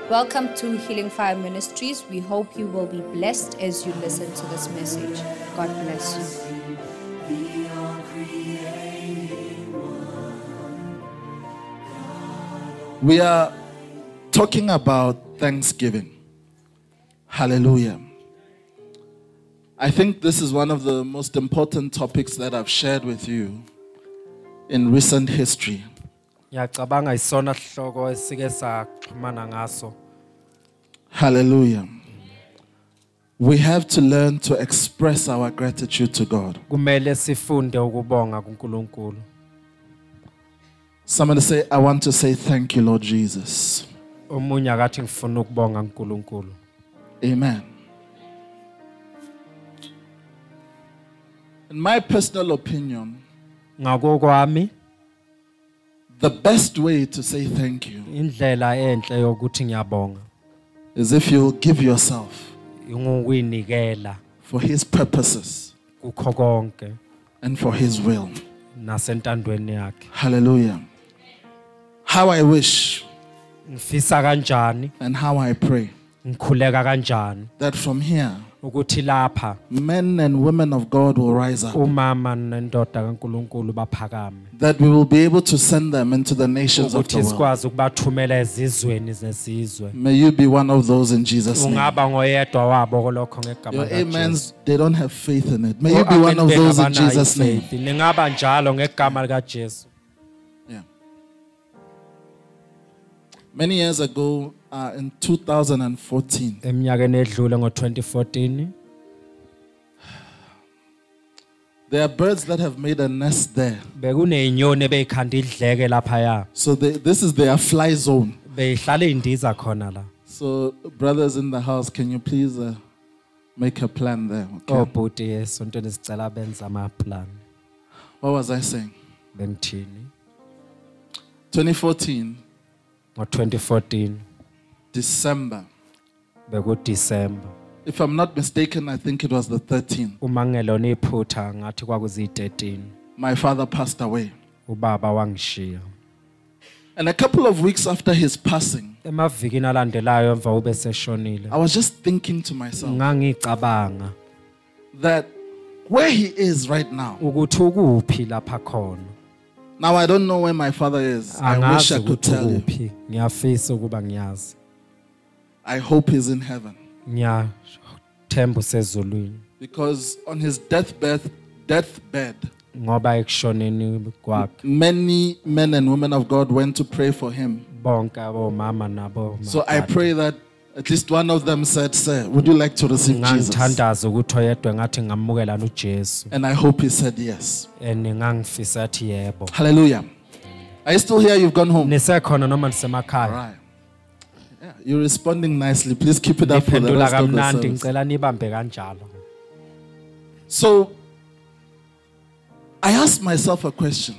Welcome to Healing Fire Ministries. We hope you will be blessed as you listen to this message. God bless you. We are talking about Thanksgiving. Hallelujah. I think this is one of the most important topics that I've shared with you in recent history. Hallelujah. We have to learn to express our gratitude to God. Somebody say, I want to say thank you, Lord Jesus. Amen. In my personal opinion, the best way to say thank you is if you give yourself for His purposes and for His will. Hallelujah. How I wish and how I pray that from here men and women of God will rise up, that we will be able to send them into the nations of the world. May you be one of those in Jesus' name. Your amens, they don't have faith in it. May you be one of those in Jesus' name. Yeah. Many years ago, in 2014, there are birds that have made a nest there. So this is their fly zone. So brothers in the house, can you please make a plan there? Okay? What was I saying? 2014. 2014 December. If I'm not mistaken, I think it was the 13th. My father passed away. And a couple of weeks after his passing, I was just thinking to myself that where he is right now. Now I don't know where my father is. I wish I could tell you. I hope he's in heaven. Because on his deathbed, many men and women of God went to pray for him. So I pray that at least one of them said, "Sir, would you like to receive Jesus?" And I hope he said yes. Hallelujah. Are you still here? You've gone home. All right. Yeah, you're responding nicely. Please keep it up for the rest of the service. So, I asked myself a question.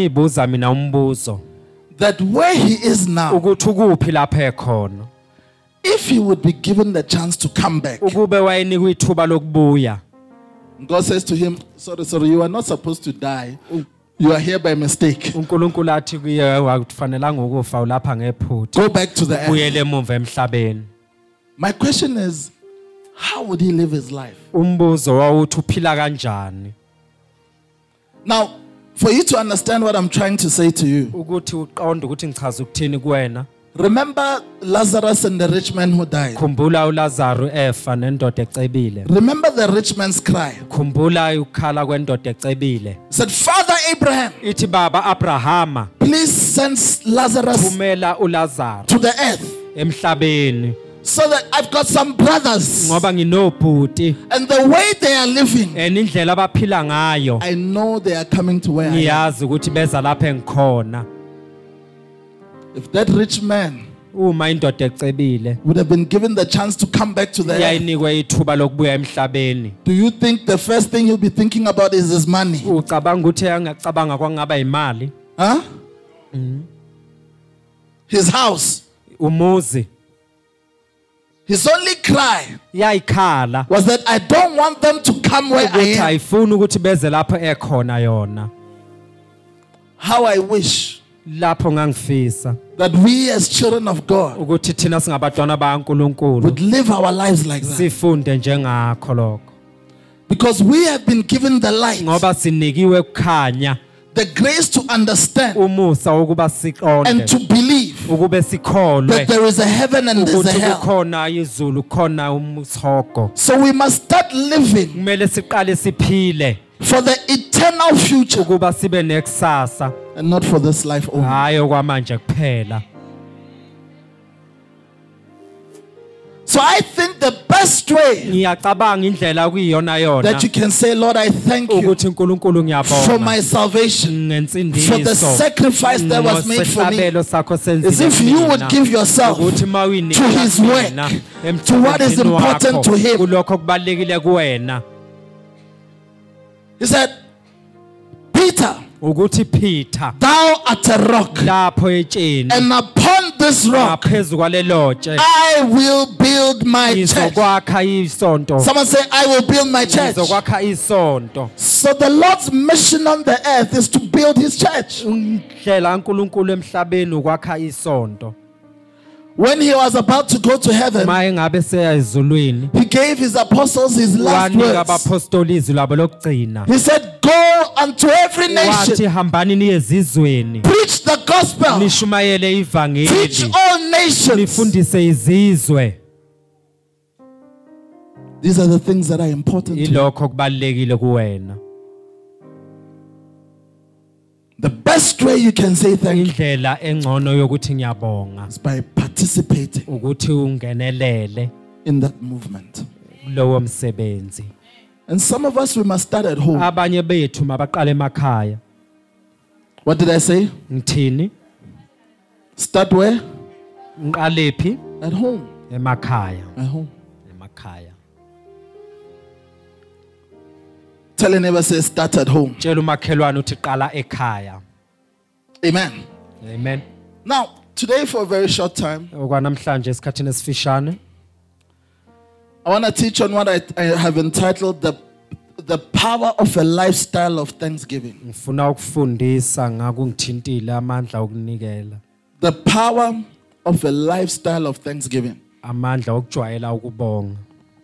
That where he is now, if he would be given the chance to come back, God says to him, sorry, you are not supposed to die. You are here by mistake. Go back to the earth. My question is, how would he live his life? Now, for you to understand what I'm trying to say to you, remember Lazarus and the rich man who died. Remember the rich man's cry. Said, Father Abraham, please send Lazarus to the earth, so that I've got some brothers, and the way they are living, I know they are coming to where I am. If that rich man would have been given the chance to come back to the earth, do you think the first thing he'll be thinking about is his money? Huh? His house. His only cry was that I don't want them to come where I am. How I wish that we as children of God ukuthi thina singabatwana bakaNkuluNkulu would live our lives like that. sifunde njengakho lokho Because we have been given the light, ngoba sinikiwe ukukhanya the grace to understand umusa ukuba siqonde and to believe ukube sikholwe that there is a heaven and there is a ukuthi hell. kukhona izulu khona umthoko So we must start living kumele siqale siphile for the eternal future ukuba sibe nekusasa and not for this life only. hayi okwamanje kuphela. So I think the best way Ngiyacabanga indlela kuyiyona yona that you can say, Lord, I thank you ukuthi uNkulunkulu for ngiyabonga my salvation, for the ngensindiso sacrifice that was made for me. ngosabelo sakho As senzile if you would give yourself ukuthi to his work, to what is important to him. kulokho kubalekile kuwena. He said, Peter, ukuthi Peter thou art a rock, lapho etsheni and upon this rock ngaphezu kwalelotshe I will build my church. ngizokwakha isonto Someone say, I will build my church. ngizokwakha isonto. So the Lord's mission on the earth is to build his church. Indlela kaNkulunkulu emhlabeni ukwakha isonto. When he was about to go to heaven, Maye ngabe seya ezulwini he gave his apostles his last wanika words. abapostoli izwi labo lokugcina. He said, go unto every Wathi nation, hambani niye ezizweni preach the gospel, nishumayele teach ivangeli all nations. nifundise izizwe. These are the things that are important to you. Ilokho kubalekile kuwena. The best way you can say thank you Indlela engcono yokuthi ngiyabonga is by participating ukuthi ungenelele in that movement. lowo msebenzi. And some of us, we must start at home. Abanye bethu mabaqale emakhaya. What did I say? Ngithini? Start where? Ngiqalephi? At home. Emakhaya. At home. Emakhaya. Tell a neighbor, say, start at home. Tshela umakhelwane uthi qala ekhaya. Amen. Amen. Now, today for a very short time, Okwanamhlanje esikhathini esifishane I want to teach on what I have entitled the power of a lifestyle of thanksgiving. ngifuna ukufundisa ngakungithintile amandla okunikela. The power of a lifestyle of thanksgiving. Amandla okujwayela ukubonga.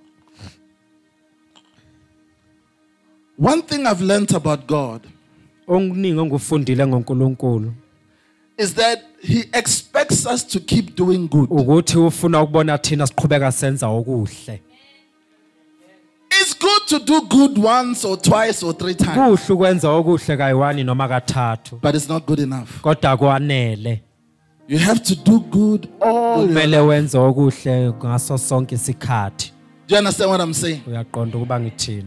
One thing I've learned about God Okuningi engufundile ngoNkulunkulu is that he expects us to keep doing good. ukuthi ufuna ukubona thina siqhubeka senza okuhle. It's good to do good once or twice or three times, Kuhle ukwenza okuhle kayiwani noma kathathu but it's not good enough. kodwa kwanele. You have to do good all your Kumele life. wenze okuhle ngaso sonke isikhathi. Do you understand what I'm saying? Uyaqonda ukuba ngithini?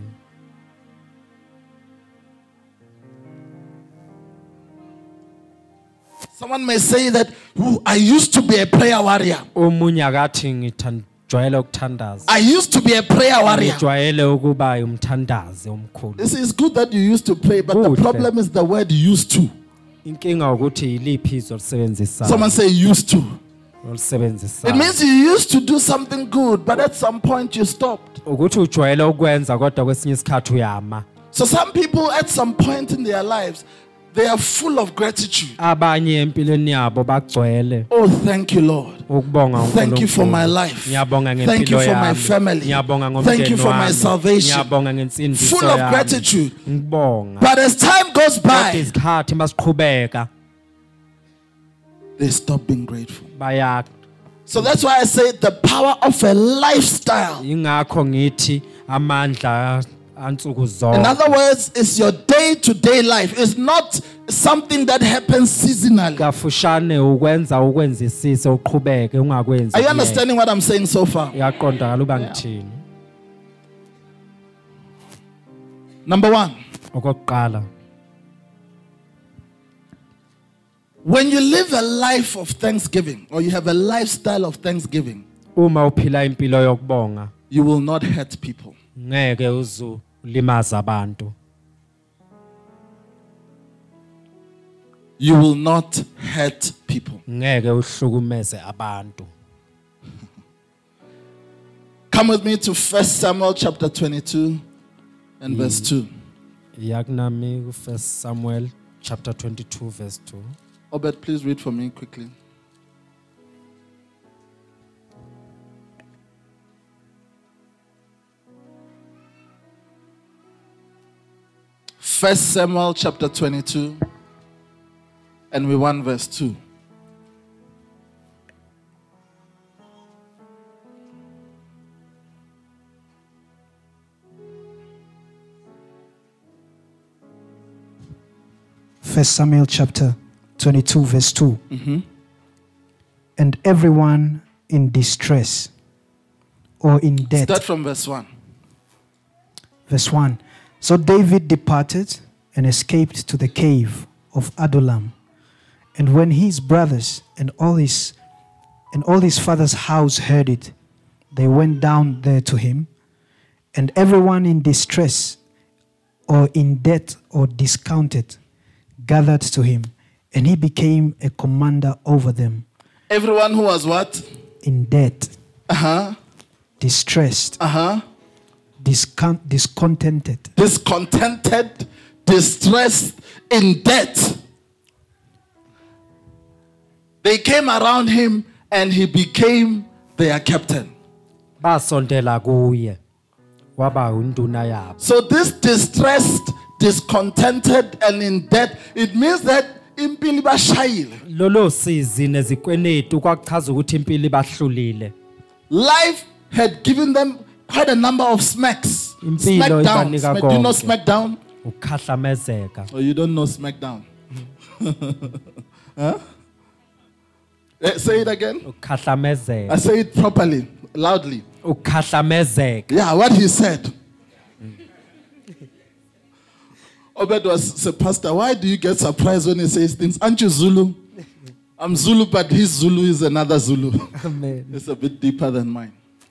Someone may say that, "Ooh, I used to be a prayer warrior. Omunye akathi ngithandjwayela ukuthandaza. I used to be a prayer warrior." Ngijwayele ukuba umthandazi omkhulu. This is good that you used to pray, but the Kuhle. problem is the word used to. Inkinga ukuthi yiliphi izwi olisebenzisayo. Someone say used to. Olisebenzisayo. It means you used to do something good, but at some point you stopped. Ukuthi ujwayele ukwenza kodwa kwesinye isikhathi uyama. So some people at some point in their lives, they are full of gratitude. Abanye empilweni yabo bagcwele Oh, thank you, Lord. ukubonga uNkulunkulu. Thank you for my life. Ngiyabonga Thank you ngempilo for my yami. family. Ngiyabonga ngomndeni Thank you for my wami. salvation. Ngiyabonga ngensindiso Full of yami. gratitude. Ngibonga. But as time goes Kodwa by, isikhathi masiqhubeka they stop being grateful. bayakha. So that's why I say the power of a lifestyle. Ingakho ngithi amandla ansuku In zonke. other words, it's your day-to-day life. It's not something that happens seasonally. Kafushane ukwenza ukwenzisise uqhubeke ungakwenzi. Are you understanding what I'm saying so far? Uyaqonda kaluba ngithini? Number one, Okokuqala, when you live a life of thanksgiving, or you have a lifestyle of thanksgiving, uma uphila impilo yokubonga, you will not hurt people. ngeke uzulimaza abantu. You will not hurt people. Ngeke uhlukumeze abantu. Come with me to 1 Samuel chapter 22 and verse 2. Yakunami ku 1 Samuel chapter 22 verse 2. Obed, please read for me quickly. 1 Samuel chapter 22, and we 1 verse 2. First Samuel chapter 22 verse 2. And everyone in distress or in debt. Start from verse 1. Verse 1. So David departed and escaped to the cave of Adullam. And when his brothers and all his father's house heard it, they went down there to him. And everyone in distress or in debt or discounted gathered to him, and he became a commander over them. Everyone who was what? In debt, distressed, discontented, distressed, in debt. They came around him and he became their captain. basondela kuye waba unduna yabo. So this distressed, discontented, and in debt, it means that impilo bashayile. Lolo sizi nezikwenetu kwachaza ukuthi impilo ibahlulile. Life had given them quite a number of smacks. Impilo Smackdown. ibanika Do you know konke. smackdown? Ukhahlamezeka. Or you don't know smackdown? Huh? Say it again. I Ukhahlamezeka. say it properly, loudly. Ukhahlamezeka. Yeah, what he said. Obed was Pastor, why do you get surprised when he says things? Aren't you Zulu? I'm Zulu, but his Zulu is another Zulu. Amen. It's a bit deeper than mine.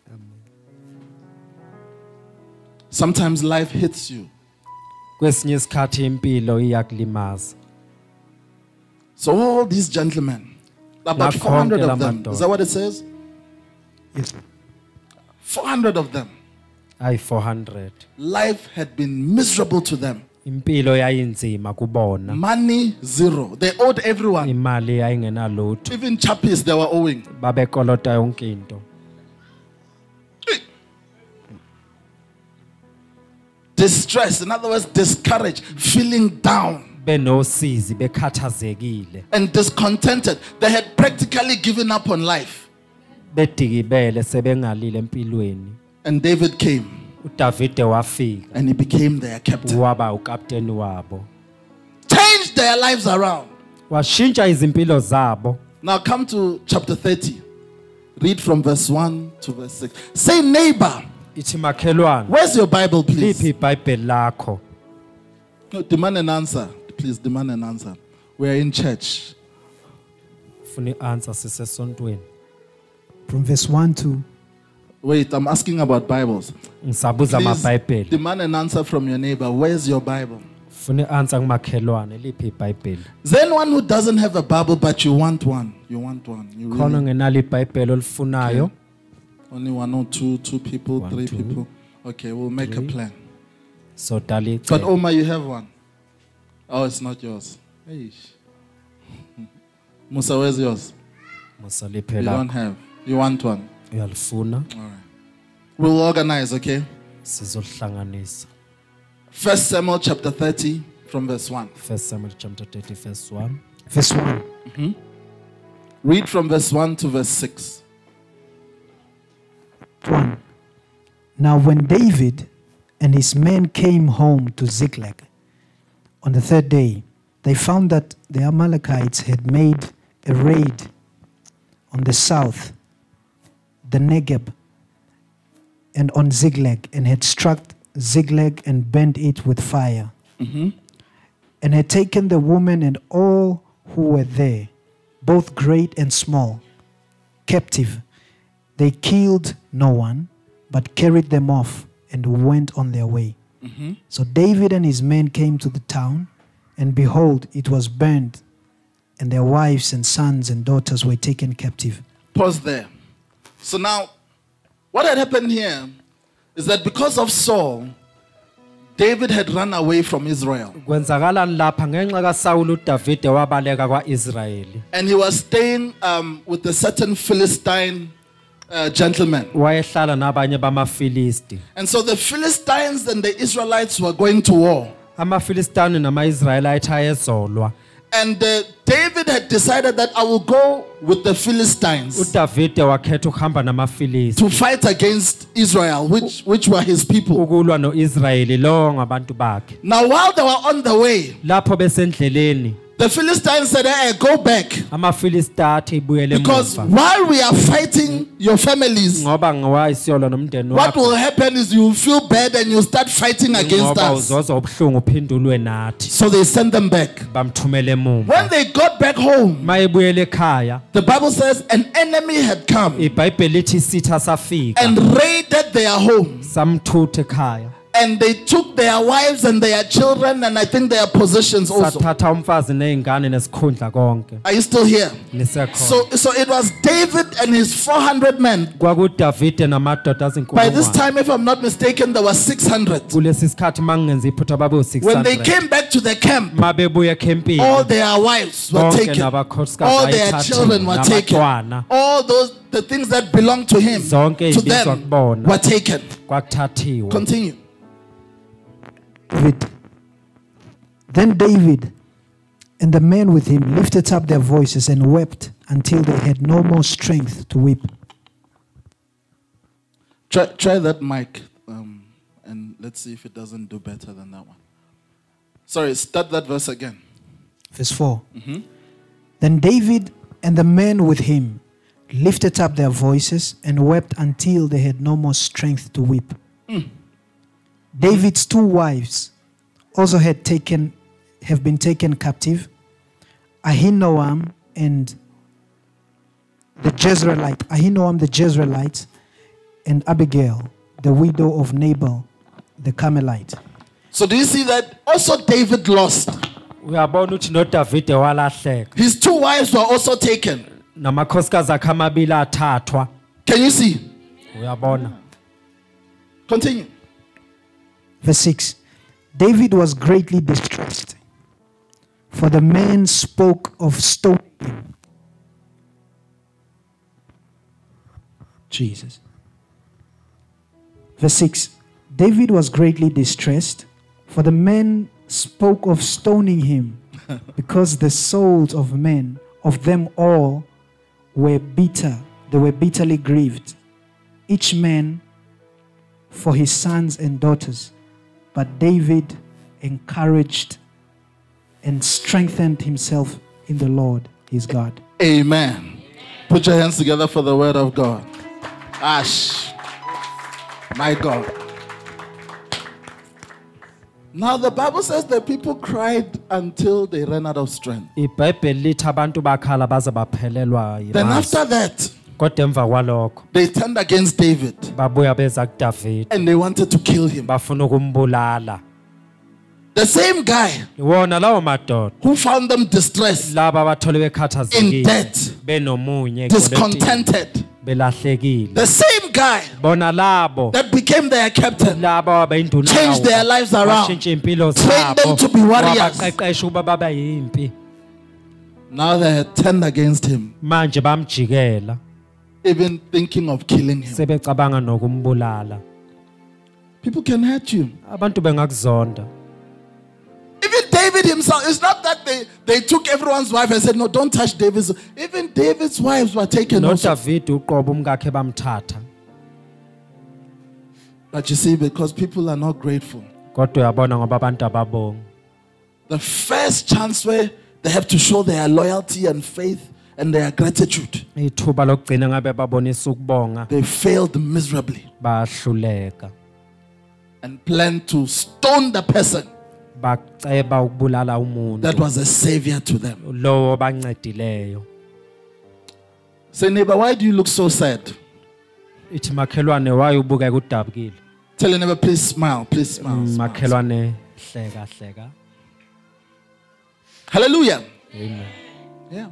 Sometimes life hits you. Kwesinye isikhathi impilo iyakulimaza. So all these gentlemen, about 400 of them, is that what it says? Yes. 400 of them. Ayi 400. Life had been miserable to them. Impilo yayinzima kubona. Money, zero. They owed everyone. Imali yayingenalutho. Even chappies they were owing. Babekolota yonke into. Distressed, in other words, discouraged, feeling down. Benosizi bekhathazekile. And discontented. They had practically given up on life. Bedikibele sebengalile empilweni. And David came. uDavide wafika. And he became their captain. Waba ukapteni wabo. Changed their lives around. Washintsha izimpilo zabo. Now come to chapter 30. Read from verse 1 to verse 6. Say neighbor. Ithi makhelwane. Where's your Bible, please? Liphi iBhayibheli lakho? No, demand an answer. Please demand an answer. We're in church. Funa answer sisesontweni. From verse 1 to... Wait, I'm asking about Bibles. Ngisabuza amaBhayibheli. Demand an answer from your neighbor. Where's your Bible? Funa answer kumakhelwane liphi iBhayibheli? Is there anyone who doesn't have a Bible but you want one? You want one. You Khona really, ngenalo iBhayibheli olifunayo. only one or two people, One, three two, people. Okay, we'll make three. a plan. So dali. But Oma, you have one. Oh, it's not yours. Hey. Musa, where's yours? Musa You liphi don't lakho? have. You want one. Uyalifuna? All right. We'll organize, okay? Sizohlanganisa. 1 Samuel chapter 30 from verse 1. 1 Samuel chapter 30 verse 1. Verse 1. Read from verse 1 to verse 6. 1. Now when David and his men came home to Ziklag on the third day, they found that the Amalekites had made a raid on the south, the Negeb, and on Ziklag, and had struck Ziklag and burnt it with fire, and had taken the women and all who were there, both great and small, captive. They killed no one, but carried them off and went on their way. So David and his men came to the town, and behold, it was burned, and their wives and sons and daughters were taken captive. Pause there. So now, what had happened here is that because of Saul, David had run away from Israel. Kwenzakalani lapha ngenxa kaSawuli uDavide wabaleka kwaIsrayeli. And he was staying with a certain Philistine gentleman. Wayehlala nabanye bamaFilisti. And so the Philistines and the Israelites were going to war. amaFilistani nama-Israyelite ayezolwa. And David had decided that I will go with the Philistines uDavide wakhetha ukuhamba namaFilisti to fight against Israel, which were his people. ukulwa noIsrayeli lo ngabantu bakhe. Now, while they were on the way, Lapho besendleleni the Philistines said, hey, go back. amaFilisti athi ibuyele Because emuva. while we are fighting your families, Ngoba ngiwayisiyolo nomndeni what wakho. will happen is you will feel bad and you start fighting against Ngoba us. uzozwa ubuhlungu uphindulwe nathi. So they sent them back. Bamthumela emuva. When they got back home, Mayebuyele ekhaya, the Bible says an enemy had come iBhayibheli lithi isitha safika and raided their home. samthutha ekhaya. And they took their wives and their children and I think their possessions also. Sathatha umfazi nezingane nesikhundla konke. Are you still here? Nisekhona. So it was David and his 400 men. KwakuDavide namadoda By this azinkulungwane. time, if I'm not mistaken, there were 600. Kulesi sikhathi mangenza iphutha babe When they u600. came back to the camp, Mabebuya ekhempini. all their wives were Bonke taken. nabakhosikazi All their ayithathiwe, children were taken. nabantwana. All the things that belonged to him, Zonke to izibizwa them, kubona. were taken. Kwakuthathiwe. Continue. David. Then David and the men with him lifted up their voices and wept until they had no more strength to weep. Try that mic, and let's see if it doesn't do better than that one. Sorry, start that verse again. Verse 4. Then David and the men with him lifted up their voices and wept until they had no more strength to weep. David's 2 wives also have been taken captive, Ahinoam and the Jezreelite, and Abigail, the widow of Nabal, the Carmelite. So do you see that also David lost? Uyabona ukuthi noDavide walahleka. His 2 wives were also taken. Namakhosikazi akhe amabili athathwa. Can you see? Uyabona. Continue. Verse 6. David was greatly distressed, for the men spoke of stoning him. Jesus. Verse 6. David was greatly distressed, for the men spoke of stoning him, because the souls of men, of them all, were bitter. They were bitterly grieved, each man for his sons and daughters. But David encouraged and strengthened himself in the Lord, his God. Amen. Put your hands together for the word of God. Ash. My God. Now the Bible says that people cried until they ran out of strength. iBhayibheli lithi abantu bakhala baze baphelelwa Then yimali. after that, Kodwa emva kwalokho they turned against David babuya beza kuDavide and they wanted to kill him. bafuna ukumbulala. The same guy Wona lawo madoda who found them distressed, laba abathole in bekhathazekile debt, benomunye discontented. belahlekile. The same guy Bona labo that became their captain laba abayinduna changed their lives around, washintsha impilo trained them zabo to be warriors. wabaqeqesha ukuba baba yimpi. Now they had turned against him, Manje bamjikela even thinking of killing him. sebecabanga nokumbulala. People can hurt you. Abantu bengakuzonda. Even David himself, it's not that they took everyone's wife and said, no, don't touch David's. Even David's wives were taken also. noDavide uqobo umkakhe bamthatha. But you see, because people are not grateful, Kodwa uyabona ngoba abantu ababonga. the first chance where they have to show their loyalty and faith and their gratitude, Ithuba lokugcina ngabe babonisa ukubonga they failed miserably bahluleka. and planned to stone the person Baceba ukubulala umuntu that was a savior to them. lowo bancedileyo. Say, neighbor, why do you look so sad? Ithi makhelwane waye ubuka kudabukile. Tell your neighbor, please smile, please smile. Smile. Makhelwane hleka hleka. Hallelujah. Amen. Yeah.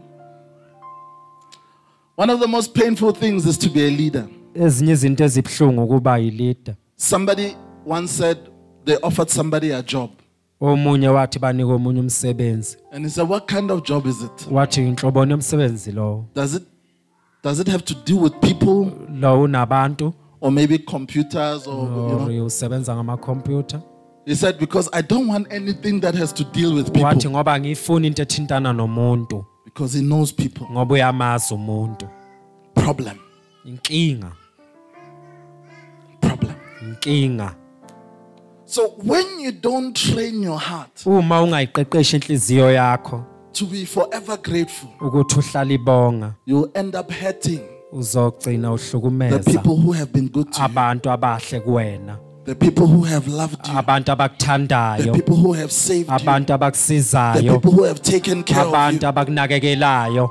One of the most painful things is to be a leader. Ezinye izinto ezibhlungu kuba yileader. Somebody once said they offered somebody a job. Omunye wathi banika omunye umsebenzi. And he said, what kind of job is it? Wathi inhlobo yomsebenzi lo. Does it have to do with people Lo unabantu or maybe computers or, you know? usebenza ngama computer. He said, because I don't want anything that has to deal with wathi people. ngoba ngifuna into ethintana nomuntu Because he knows people. ngoba uyamazi umuntu. Problem. Inkinga, Problem. inkinga. So when you don't train your heart Uma ungayiqeqeshi inhliziyo yakho to be forever grateful, ukuthi uhlala ibonga, you'll end up hurting uzogcina the uhlukumeza people who have been good to you, abantu abahle kuwena, the people who have loved you, abantu the abakuthandayo, people who have saved you, abantu the abakusizayo, people who have taken care of abantu you. abakunakekelayo.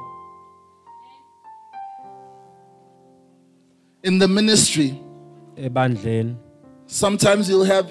In the ministry, Ebandleni sometimes you'll have,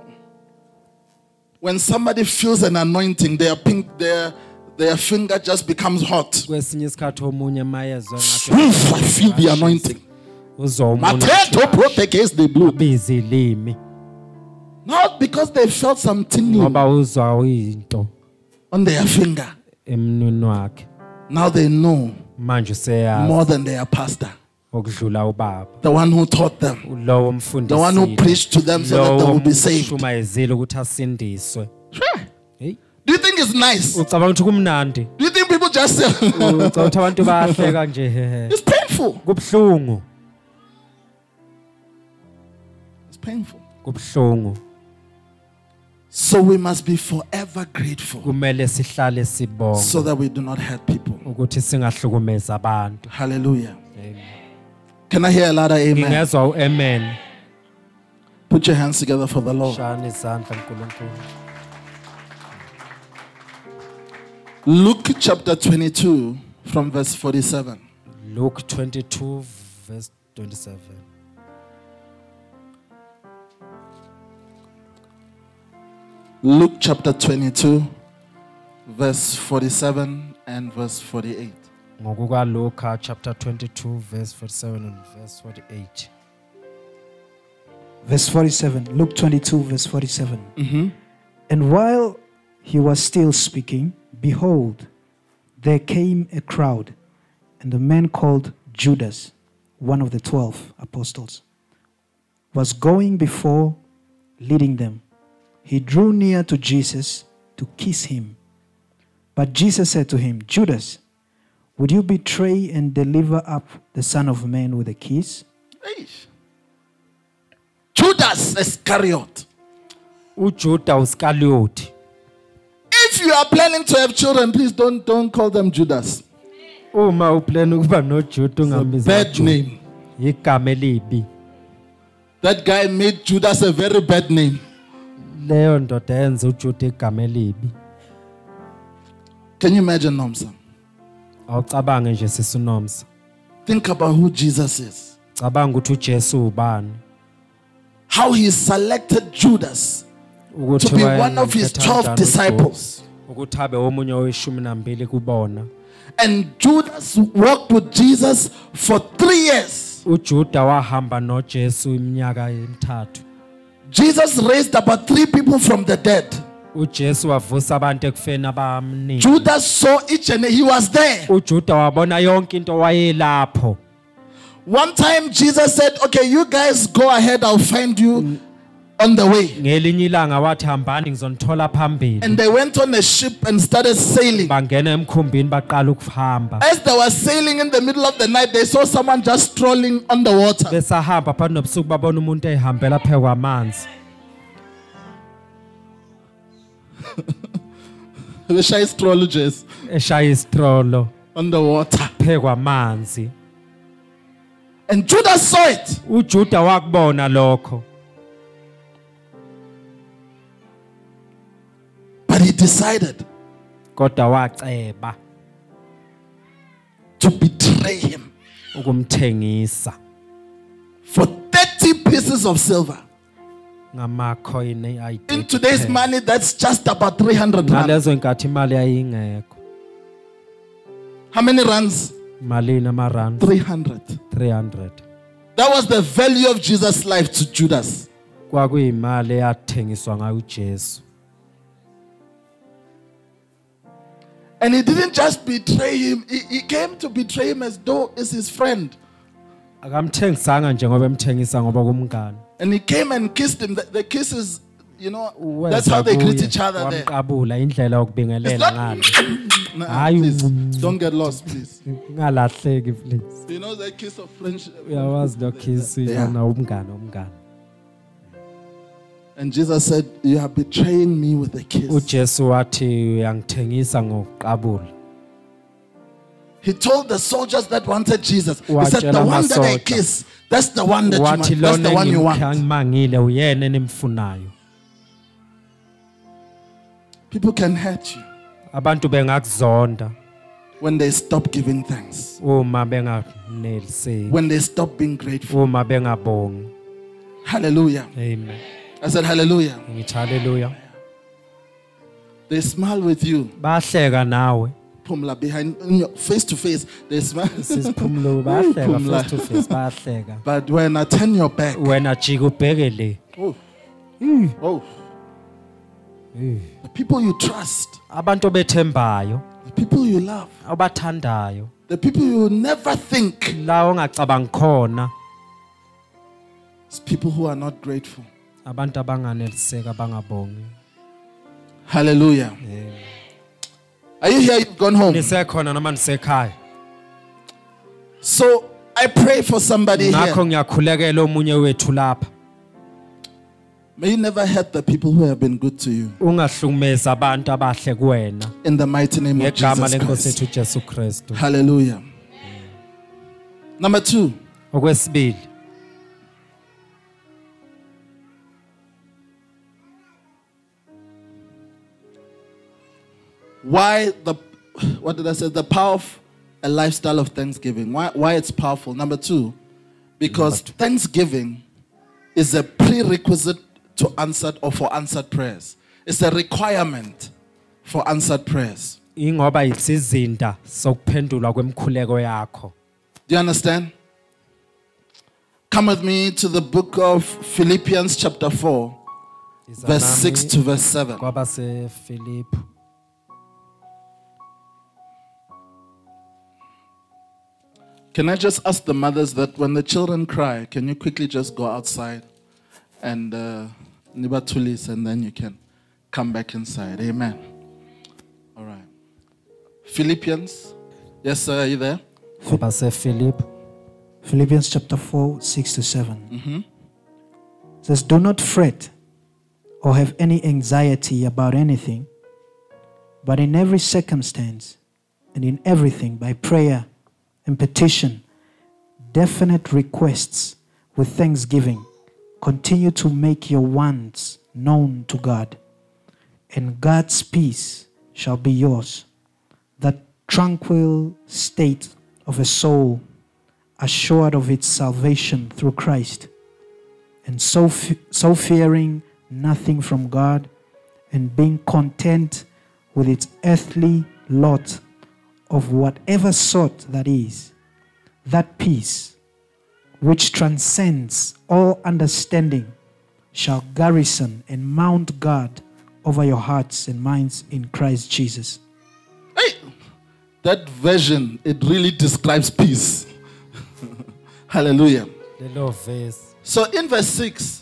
when somebody feels an anointing, their finger just becomes hot. kwesinye isikhathi omunye mayezwe Oof, I feel the anointing. Mateto protekes the blue. biza ilimi Not because they felt some tingling ngoba uzwa uyinto on their finger. emnweni wakhe. Now they know Manje useyazi more than their pastor, okudlula ubaba, the one who taught them, lowo the one who mfundisi, preached to them so that they will be saved. shumayezile ukuthi asindiswe. Hey, Do you think it's nice? ucabanga ukuthi kumnandi? Do you think people just say, Ucabanga ukuthi abantu bayahleka nje? it's painful? Kubhlungu, It's painful. kubhlungu. So we must be forever grateful Kumele sihlale sibonga so that we do not hurt people. ukuthi singahlukumeza abantu. Hallelujah. Can I hear a louder amen? Ngingezwa amen. Put your hands together for the Lord. Shana izandla uNkulunkulu. Luke chapter 22 from verse 47. Luke 22 verse 27. Luke chapter 22 verse 47 and verse 48. Ngokuka Luka chapter 22 verse 47 and verse 48. Verse 47, Luke 22, verse 47. And while he was still speaking, behold, there came a crowd, and a man called Judas, one of the 12 apostles, was going before, leading them. He drew near to Jesus to kiss him. But Jesus said to him, Judas, would you betray and deliver up the Son of Man with a kiss? Eish. Judas Iscariot. uJuda uSkalioti. If you are planning to have children, please don't call them Judas. Uma uplan ukuba noJuda ungambiza Bad name. igama elibi. That guy made Judas a very bad name. Leyo ndoda yenza uJuda igama elibi. Can you imagine, Nomsa? Awucabange nje sisinomsa. Think about who Jesus is. Cabanga ukuthi uJesu ubani. How he selected Judas to be one of his 12 disciples. Ukuthi abe omunye oweshumi nambili kubona. And Judas walked with Jesus for 3 years. uJuda wahamba noJesu iminyaka emithathu. Jesus raised about 3 people from the dead. uJesu wavusa abantu ekufeni abamningi. Judas saw each and he was there. uJuda wabona yonke into wayelapho. One time Jesus said, okay, you guys go ahead, I'll find you on the way. Ngelinye ilanga wathi hambani ngizonithola phambili. And they went on a ship and started sailing. Bangena emkhumbini baqala ukuhamba. As they were sailing in the middle of the night, they saw someone just strolling on the water. Besahamba phakathi nobusuku babona umuntu ehambela phezu kwamanzi. The shy astrologers Eshaya isitrolo on the water. phezu kwamanzi. And Judas saw it. uJuda wakubona lokho. But he decided Kodwa waceba to betray him ukumthengisa for 30 pieces of silver. ngamakhoyini ayi. In today's money, that's just about 300 rand. Ngalezo inkathi imali yayingekho. How many rands? Malini amarandi 300. 300. That was the value of Jesus' life to Judas. Kwakuyimali eyathengiswa ngayo uJesu. And he didn't just betray him, he came to betray him as though it's his friend. Akamthengisanga nje ngoba emthengisa ngoba kumngani. And he came and kissed him. The kiss is you know, that's how they greet each other there. wamqabula indlela yokubingelela It's not- ngale. Nah, Hayi, please, don't get lost, please. Ungalahleki please. You know the kiss of friendship. Uyawazi lo kiss Yeah. na umngane. And Jesus said, you are betraying me with a kiss. uJesu wathi uyangithengisa ngokuqabula. He told the soldiers that wanted Jesus, he said, Watshela the one that I amasoja. kiss, that's the one that Wathi you want. That's the one you want. ngimangile uyena enimfunayo. People can hurt you Abantu bengakuzonda when they stop giving thanks, uma benganeliseki, when they stop being grateful. uma bengabongi. Hallelujah. Amen. I said, hallelujah. Ngithi haleluya. They smile with you. Bahleka nawe. Pumla behind, face to face. They smile. Sisiphumulo bahleka Phumla. face to face bahleka. But when I turn your back, Wena jika ubheke le. oh, oh, the people you trust, Abantu obethembayo, the people you love, obathandayo, the people you never think, la ongacabangi khona, it's people who are not grateful. abantu abanganeliseka abangabongi. Hallelujah. Are you here? You've gone home. Nisekhona noma nisekhaya. So I pray for somebody Ngakho here. ngiyakhulekela omunye wethu lapha. May you never hurt the people who have been good to you. Ungahlukumeza abantu abahle kuwena. In the mighty name of Ngegama Jesus lenkosi Christ. ethu Jesu Kristu. Hallelujah. Number 2. Okwesibili, Why what did I say? The power of a lifestyle of thanksgiving. Why it's powerful. Number 2, because thanksgiving is a prerequisite to answered or for answered prayers. It's a requirement for answered prayers. ingoba isizinda sokuphendulwa kwemkhuleko yakho. Do you understand? Come with me to the book of Philippians chapter 4, verse 6 to verse 7. Kwabase Philip. Can I just ask the mothers that when the children cry, can you quickly just go outside and nibatulis, and then you can come back inside. Amen. All right. Philippians. Yes, sir, are you there? Kwabase Philip. Philippians chapter 4, 6 to 7. It says, do not fret or have any anxiety about anything, but in every circumstance and in everything by prayer and petition, definite requests with thanksgiving, continue to make your wants known to God, and God's peace shall be yours. That tranquil state of a soul assured of its salvation through Christ, and so fearing nothing from God, and being content with its earthly lot of whatever sort that is, that peace which transcends all understanding shall garrison and mount guard over your hearts and minds in Christ Jesus. Hey, that version, it really describes peace. Hallelujah. So in verse 6,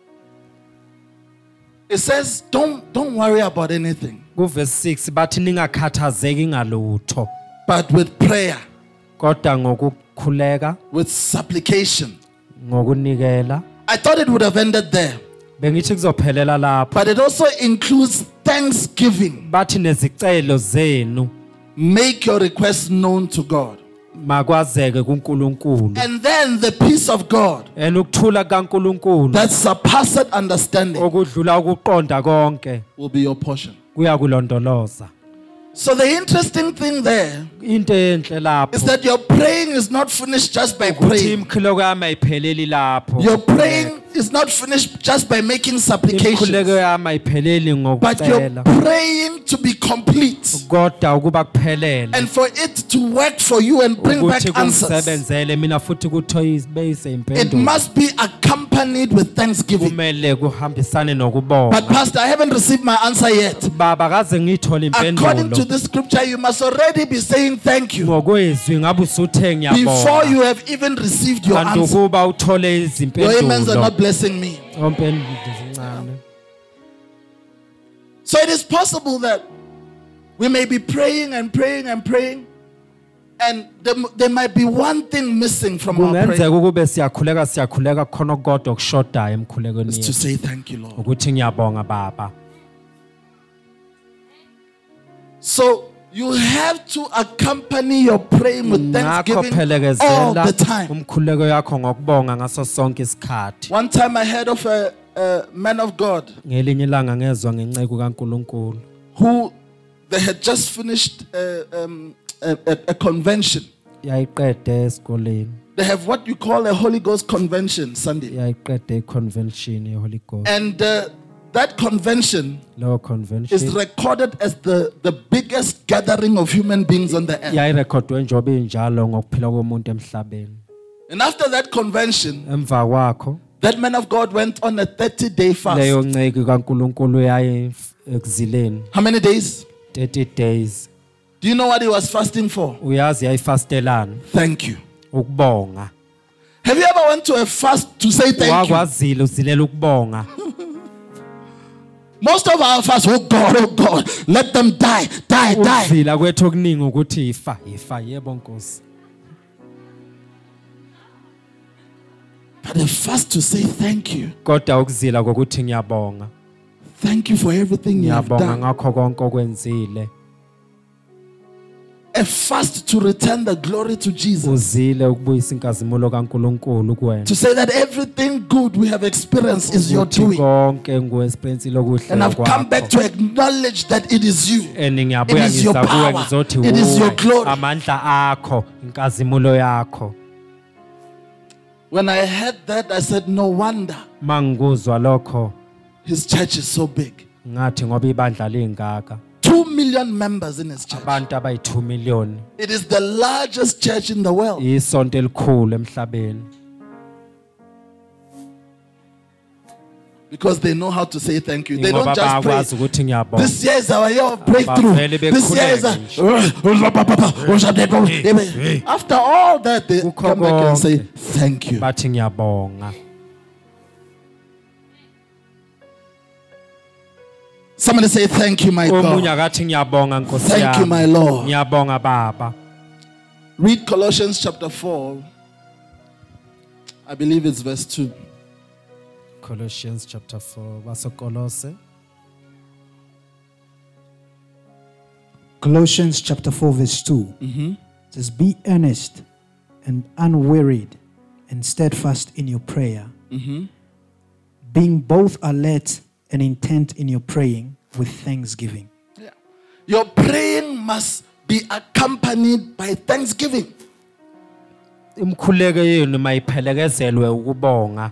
it says, don't worry about anything, Kuverse 6 bathi ningakhathazeki ngalutho, but with prayer, kodwa ngokukhuleka, with supplication. ngokunikela. I thought it would have ended there, Bengithi kuzophelela lapho. but it also includes thanksgiving. Bathi nezicelo zenu Make your requests known to God. makwazeke kuNkulunkulu. And then the peace of God Ukuthula kaNkulunkulu that surpasses understanding okudlula ukuqonda konke will be your portion. kuyakulondoloza. So the interesting thing there Into enhle lapho is that your praying is not finished just by ukuthi praying. imkhuleko yami ayipheleli lapho. Your praying is not finished just by making Imkhuleko supplications, yami ayipheleli but you're ngokucela, praying to be complete kodwa ukuba kuphelele and for it to work for you and bring back ukuthi answers. kusebenzele mina futhi ukuthi beyise It impendulo. must be accompanied with thanksgiving. Kumele kuhambisane nokubonga. But Pastor, I haven't received my answer yet. Baba kaze ngithola According to impendulo. this scripture, you must already be saying thank you Ngokwezwi ngabe usuthe before ngiyabonga. you have even received your Kanti answer. ukuba uthole Your amens are izimpendulo. not blessing me. Ompendulo zincane. So it is possible that we may be praying and praying and praying, and there might be one thing missing from our prayer. Kungenzeka ukube siyakhuleka khona kodwa okushodayo emkhulekweni Is to yethu. say thank you, Lord. Ukuthi ngiyabonga Baba. So you have to accompany your praying with Ngakho thanksgiving all phelekezela the time. umkhuleko yakho ngokubonga ngaso sonke isikhathi. One time I heard of a man of God Ngelinye ilanga ngezwa ngenceke kaNkulunkulu. who they had just finished a convention. Yayiqede esikoleni. They have what you call a Holy Ghost convention Sunday. Yayiqede iconvention yeHoly Ghost. And that convention Lawo convention is recorded as the biggest gathering of human beings on the earth. yayirekhodwe njobe injalo ngokuphila komuntu emhlabeni. And after that convention, Emva kwakho that man of God went on a 30-day fast. leyo nceke kaNkulunkulu yaye ekuzileni How many days? 30 days. Do you know what he was fasting for? Uyazi yayifastelana Thank you. ukubonga. Have you ever went to a fast to say thank you? Wakwazile uzilela ukubonga. Most of our fasts, oh God, let them die. Ukuzila kwethu okuningi ukuthi ifa yebo Nkosi. But a fast to say thank you. Kodwa ukuzila kokuthi ngiyabonga. Thank you for everything you have Ngiyabonga done. ngakho konke okwenzile. A fast to return the glory to Jesus. Uzile ukubuyisa inkazimulo kaNkulunkulu kuwena. To say that everything good we have experienced is your doing. Konke nguexperience lokuhle And I've come back kwakho. to acknowledge that it is you. And It ngiyabuya is your ngiza kuwe power. ngizothi It is your uwe, glory. amandla akho, inkazimulo yakho. When I heard that, I said, no wonder Mangikuzwa lokho his church is so big. ngathi ngoba ibandla lingaka. 2 million members in his church. Abantu abayi2 million. It is the largest church in the world. Isonto elikhulu emhlabeni. Because they know how to say thank you. They don't Ngoba just bayakwazi pray. ukuthi ngiyabonga. This year is our year of breakthrough. Bavele This year is after all that, they come back and say thank you. Bathi ngiyabonga. Somebody say thank you, my Omunye God. akathi ngiyabonga Nkosi Thank you, yami. my Lord. Ngiyabonga Baba. Read Colossians chapter 4. I believe it's verse 2. Colossians chapter 4 basekolose. Colossians chapter 4 verse 2 It says, be earnest and unwearied and steadfast in your prayer, being both alert and intent in your praying with thanksgiving. Yeah. Your praying must be accompanied by thanksgiving. Imkhuleko yenu mayiphelekezelwe ukubonga.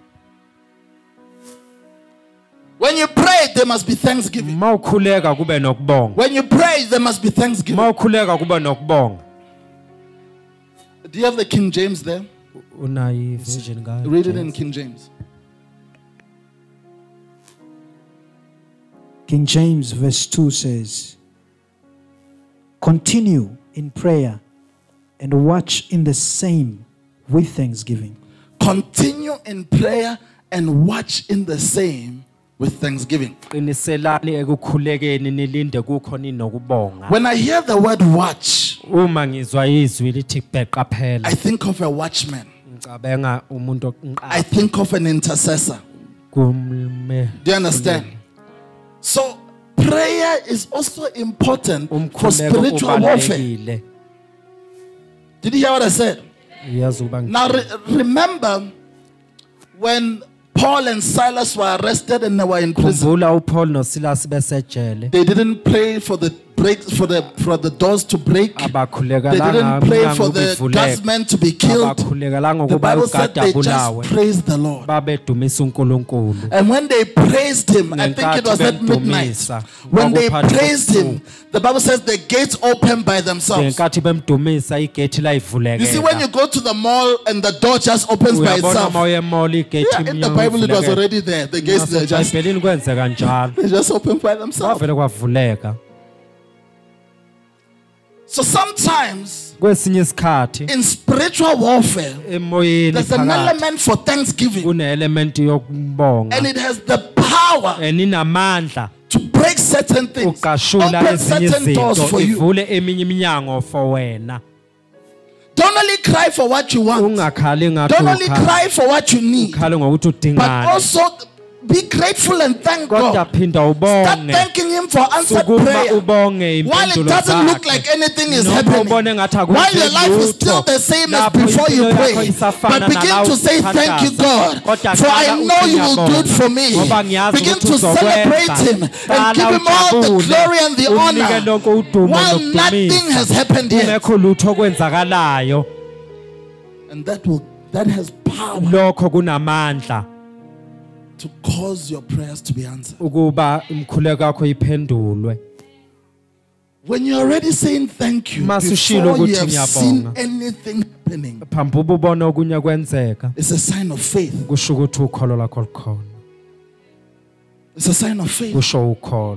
When you pray, there must be thanksgiving. Mawukhuleka kube nokubonga. When you pray, there must be thanksgiving. Mawukhuleka kube nokubonga. Do you have the King James there? Unayi vision ngayo. Read it in King James. King James verse 2 says, continue in prayer and watch in the same with thanksgiving. Continue in prayer and watch in the same with thanksgiving. Qiniselani ekukhulekeni nilinde kukho ninokubonga. When I hear the word watch, Uma ngizwa izwi lithi beqaphela. I think of a watchman. Ngicabanga umuntu I think of an intercessor. oqaphele. Do you understand? So prayer is also important for spiritual warfare. Did you hear what I said? Now remember when Paul and Silas were arrested and they were in prison. They didn't pray for the for the doors to break. They didn't pray for the guardsmen to be killed. The Bible said they just praised the Lord. And when they praised him, I think it was at midnight. When they praised him, the Bible says the gates opened by themselves. You see, when you go to the mall and the door just opens by itself, in the Bible it was already there. The gates they just open by themselves. So sometimes in spiritual warfare, there's an element for thanksgiving, and it has the power to break certain things. uqashula Open ezinye certain doors izinto for you. ivule eminye iminyango for wena. Don't only cry for what you want. Ungakhali ngathi Don't only cry for what you need. ukhale ngokuthi But udingani. also be grateful and thank Kodwa God. phinda Start ubonge. thanking Him for answered Sukuma prayer. ubonge While it impendulo doesn't look zakhe. like anything is Noma happening. ubone ngathi akukho While your life is lutho. still the same as Lapho before you impilo yakho pray. isafana But begin nalawo to say thank you, God. Kodwa For I qala know uthi you will do it ngiyabonga. for me. Ngoba ngiyazi Begin ukuthi to uzokwenza. celebrate Him and Qala give Him all the ujabule. glory and the Unike lonke honor. udumo While nokudumisa. nothing has happened yet. Kungekho lutho okwenzakalayo. And that has power Lokho kunamandla to cause your prayers to be answered. ukuba imkhuleko yakho iphendulwe. When you're already saying thank you Masushilo before you ukuthi have seen ngiyabonga. anything happening, Phambi ubone okunye kwenzeka it's a sign of faith. kusho ukuthi ukholo lakho likhona. It's a sign of faith. Kusho ukholo.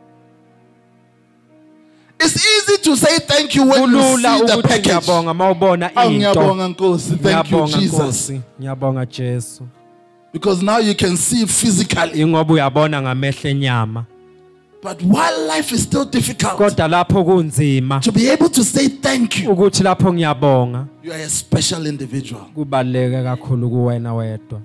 It's easy to say thank you when you Kulula see the ukuthi package. ngiyabonga mawubona Oh, into. ngiyabonga Nkosi. Thank you, Ngiyabonga Jesus. Nkosi, ngiyabonga Jesu. Because now you can see it physically. Ingoba uyabona ngamehlo enyama. But while life is still difficult, Kodwa lapho kunzima to be able to say thank you, ukuthi lapho ngiyabonga you are a special individual. kubaleke kakhulu kuwena wedwa.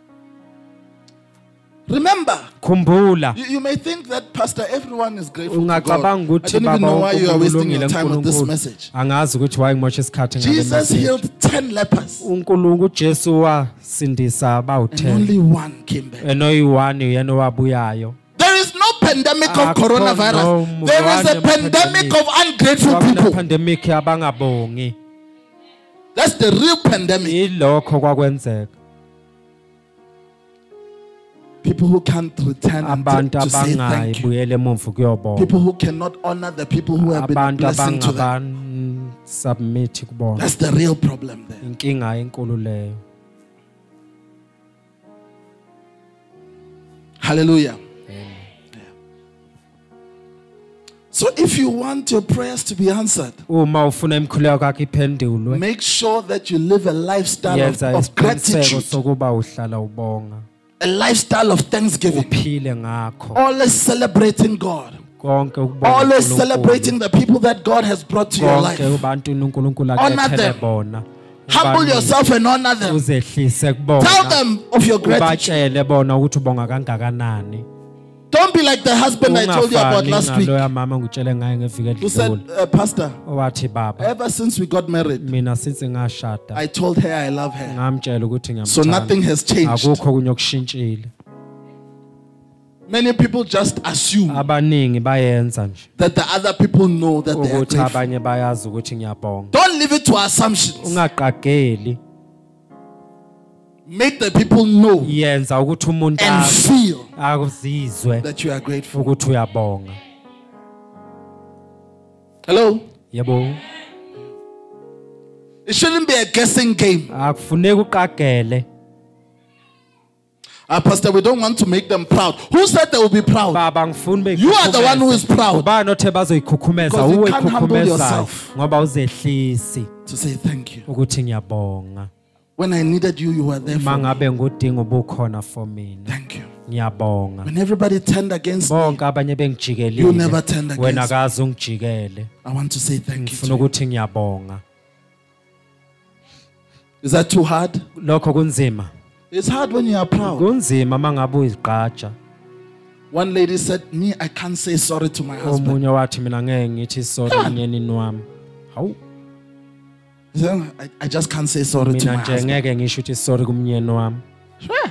Remember, Khumbula you may think that, Pastor, everyone is grateful to God. ungacabanga I ukuthi don't even baba know why you are wasting uNkulunkulu your time with this uNkulunkulu. message. Angazi ukuthi why ngimosha isikhathi ngale Jesus message. healed 10 lepers uNkulunkulu Jesu wasindisa and abawu10. only one came back. Enoyi1 uyena owabuyayo. There is no pandemic of Akho coronavirus. no There is a one pandemic pandemic. of ungrateful Kwakune people. pandemic abangabongi. That's the real pandemic. Ilokho kwakwenzeka. People who can't return and Abantu to say thank you. abangayibuyele emuva kuyobonga. People who cannot honor the people who have been a Abantu blessing to them. abangaban submit kubona. That's the real problem there. Inkinga enkulu leyo. Hallelujah. Yeah. So if you want your prayers to be answered, Uma ufuna imkhuleko yakho iphendulwe, make sure that you live a lifestyle yenza of isiqiniseko gratitude, sokuba uhlala ubonga. a lifestyle of thanksgiving, Uphile ngakho. always celebrating God, Konke ukubonga always uNkulunkulu. celebrating the people that God has brought to your life. Konke ubantu uNkulunkulu Honor akethele them. bona. Humble Ubanike, yourself and honor them. uzehlise Tell kubona. them of your gratitude. Ubatshele bona ukuthi ubonga kangakanani. Don't be like the husband I told you about Ungafani last week, ngaloya mama ngitshele ngaye ngeviki who said, edlule. Pastor, Owathi baba, ever since we got married, mina since ngashada I told her I love her. ngamtshela ukuthi So nothing ngiyamthanda. has changed. Akukho kunye okushintshile. Many people just assume Abaningi bayenza nje that the other people know that they are ukuthi grateful. abanye bayazi ukuthi ngiyabonga. Don't leave it to assumptions. Ungaqageli, Make the people know yenza ukuthi umuntu and feel akuzizwe that you are grateful. ukuthi uyabonga. Hello? Yebo, It shouldn't be a guessing game. akufuneki uqagele. Pastor, we don't want to make them proud. Who said they will be proud? Baba ngifuni You are the one who is proud Ubani othe bazoyikhukhumeza Because you uwe can't humble ikhukhumeza yourself. ngoba uzehlisi to say thank you. ukuthi ngiyabonga. When I needed you, you were there for me. Mangabe ngudinga ubukhona for mina. Thank you. Ngiyabonga. When everybody turned against me, Bonke abanye you bengijikelile. never turned Wena against me. akazi ungijikele. I want to say thank you. Ngifuna To you. ukuthi ngiyabonga. Is that too hard? Lokho kunzima. It's hard when you are proud. Kunzima mangabe uyigqaja. One lady said, me, I can't say sorry to my husband. Omunye wathi mina ngeke ngithi sorry umyenini wami. Hawu, He said, I just can't say sorry to my mina nje husband. ngeke ngisho ukuthi sorry kumyeni wami. Sure.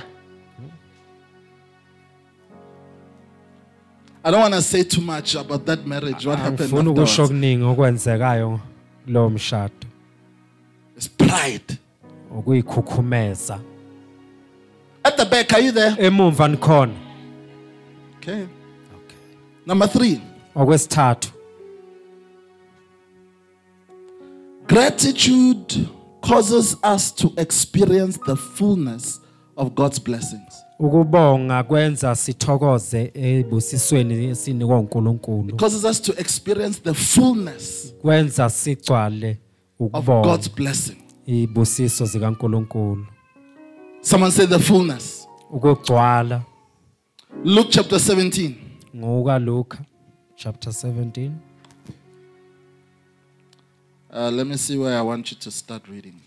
I don't want to say too much about that marriage. What happened Angifuni ukusho afterwards. okuningi okwenzekayo lo mshado. It's pride. Ukuyikhukhumeza. At the back, are you there? Emumva nikhona. Okay. Number 3. Okwesithathu, Gratitude causes us to experience the fullness of God's blessings. ukubonga kwenza sithokoze ebusisweni esinikwa uNkulunkulu. Causes us to experience the fullness Kwenza sigcwale of ukubonga God's blessing. ibusiso zikaNkulunkulu. Someone say the fullness. Ukugcwala. Luke chapter 17. Luke chapter 17. Let me see where I want you to start reading.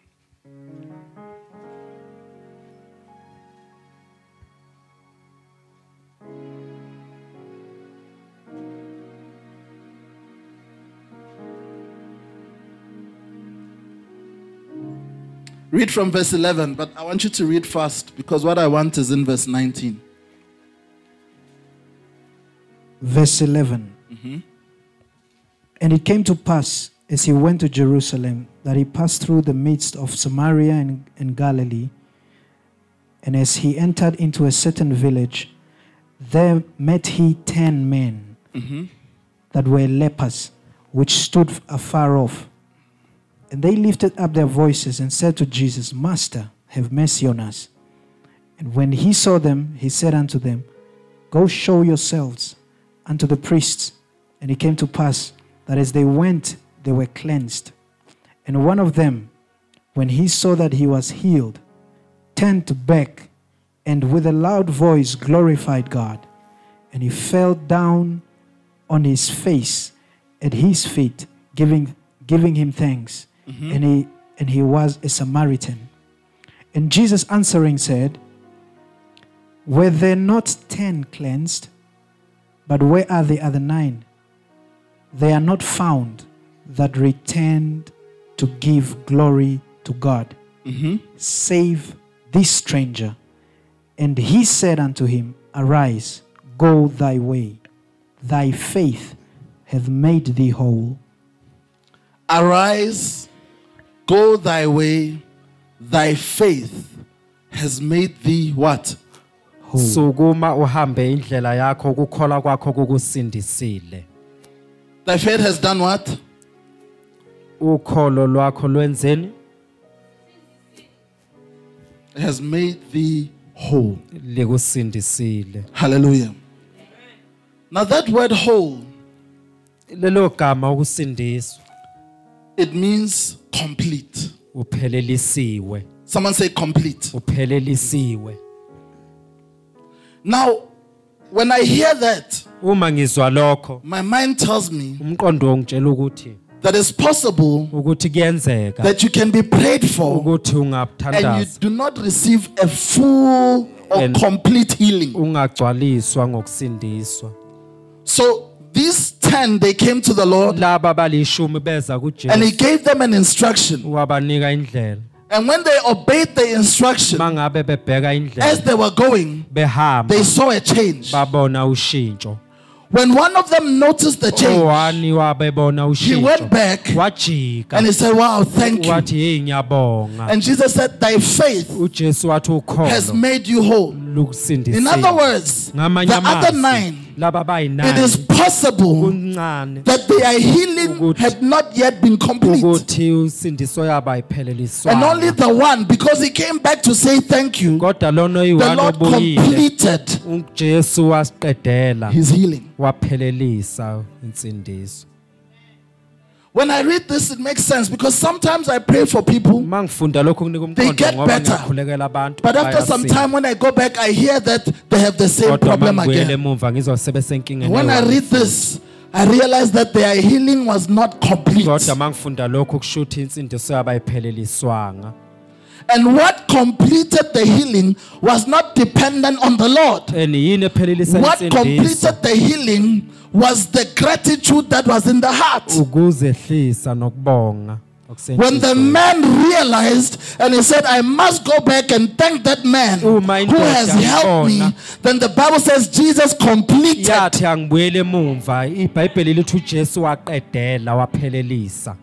Read from verse 11, but I want you to read fast because what I want is in verse 19. Verse 11. And it came to pass, as he went to Jerusalem, that he passed through the midst of Samaria and Galilee. And as he entered into a certain village, there met he 10 men that were lepers, which stood afar off. And they lifted up their voices and said to Jesus, Master, have mercy on us. And when he saw them, he said unto them, Go show yourselves unto the priests. And it came to pass that as they went, they were cleansed. And one of them, when he saw that he was healed, turned back and with a loud voice glorified God. And he fell down on his face at his feet, giving him thanks. And he was a Samaritan. And Jesus answering said, Were there not 10 cleansed? But where are the other 9? They are not found that returned to give glory to God, save this stranger. And he said unto him, Arise, go thy way. Thy faith hath made thee whole. Arise, go thy way. Thy faith has made thee what? Sukuma uhambe indlela yakho ukukholwa kwakho kukusindisile. Thy faith has done what? Ukholo lwakho lwenzeni? It has made thee whole. Likusindisile. Hallelujah. Now that word whole, lelo gama ukusindiswa, it means complete. Uphelelisiwe. Someone say complete. Uphelelisiwe. Now, when I hear that, uma ngizwa lokho, my mind tells me umqondo ungitshela ukuthi that it's possible ukuthi kuyenzeka that you can be prayed for ukuthi and you ungabuthandaza do not receive a full or complete healing. ungagcwaliswa ngokusindiswa. So these 10, they came to the Lord laba balishumi beza and he kuJesu gave them an instruction. wabanika indlela. And when they obeyed the instruction, Mangabe bebheka as indlela they were going, behamba they saw a change. babona ushintsho. When one of them noticed the change, Owani wabebona he went ushintsho back wajika and he said, Wow, thank you. wathi hey ngiyabonga. And Jesus said, Thy faith uJesu wathi has ukholo made you whole. lukusindisile. In other words, the Ngamanye other amazwi, 9, laba it bayinani is possible kuncane that their healing had not yet been complete. ukuthi usindiso yabo ayipheleliswa. And only the one, because he came back to say thank you, kodwa lona the oyiwani Lord obuyile completed uJesu wasiqedela his healing. waphelelisa insindiso. When I read this, it makes sense because sometimes I pray for people, Mangifunda lokho kunika They umqondo get ngoba better. ngiyakhulekela abantu. but after some bayasila. time when I go back, I hear that they have the same Kodwa problem mangibuyele again. emuva ngizwa sebesenkingeni. When I read this, I realize that their healing was not complete. kodwa mangifunda lokho kusho ukuthi insindiso yabo ayipheleliswanga. And what completed the healing was not dependent on the Lord. Yini ephelelisa What insindiso? completed the healing was the gratitude that was in the heart. Ukuzehlisa nokubonga. When the man realized and he said, I must go back and thank that man who has helped me, then the Bible says Jesus completed. yathi angibuyele emuva, iBhayibheli lithi uJesu waqedela waphelelisa.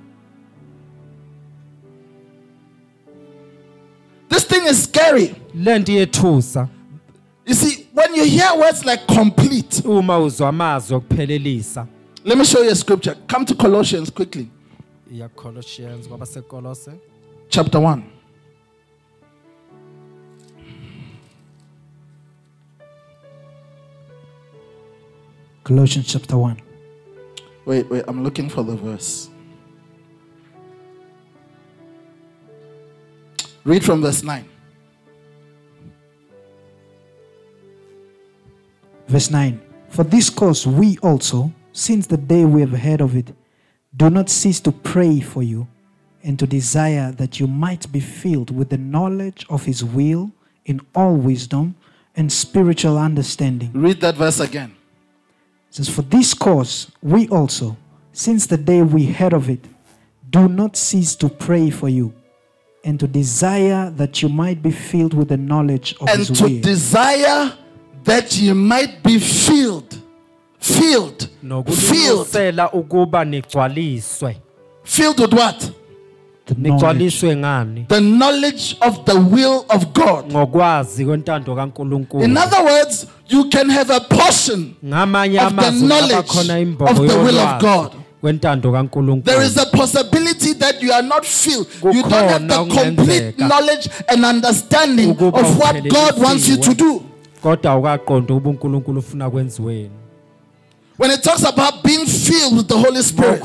This thing is scary. Lento iyethusa You see, when you hear words like complete, uma uzwa amazwi okuphelelisa. let me show you a scripture. Come to Colossians quickly. Ya Colossians kwabasekolose Chapter 1. Colossians chapter 1. Wait, I'm looking for the verse. Read from verse 9. Verse 9. For this cause we also, since the day we have heard of it, do not cease to pray for you and to desire that you might be filled with the knowledge of his will in all wisdom and spiritual understanding. Read that verse again. It says, for this cause we also, since the day we heard of it, do not cease to pray for you and to desire that you might be filled with the knowledge of his will. And to desire that you might be filled. Filled. Filled. Filled with what? The knowledge. The knowledge of the will of God. In other words, you can have a portion of the knowledge of the will of God. There is a possibility that you are not filled. You don't have the complete knowledge and understanding of what God wants you to do. When it talks about being filled with the Holy Spirit,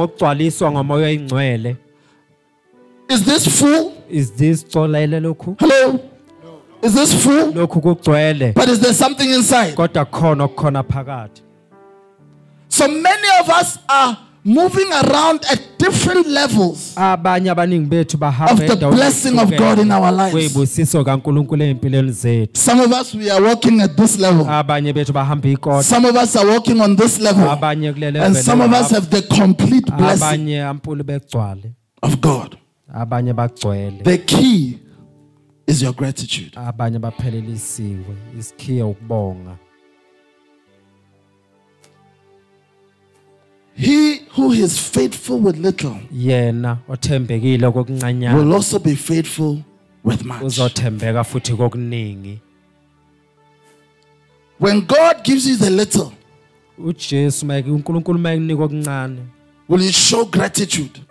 is this full? Is this Hello? Is this full? But is there something inside? So many of us are moving around at different levels of the blessing of God in our lives. Some of us, we are walking at this level. Some of us are walking on this level. And some of us have the complete blessing of God. The key is your gratitude. He who is faithful with little will also be faithful with much. When God gives you the little, will you show gratitude?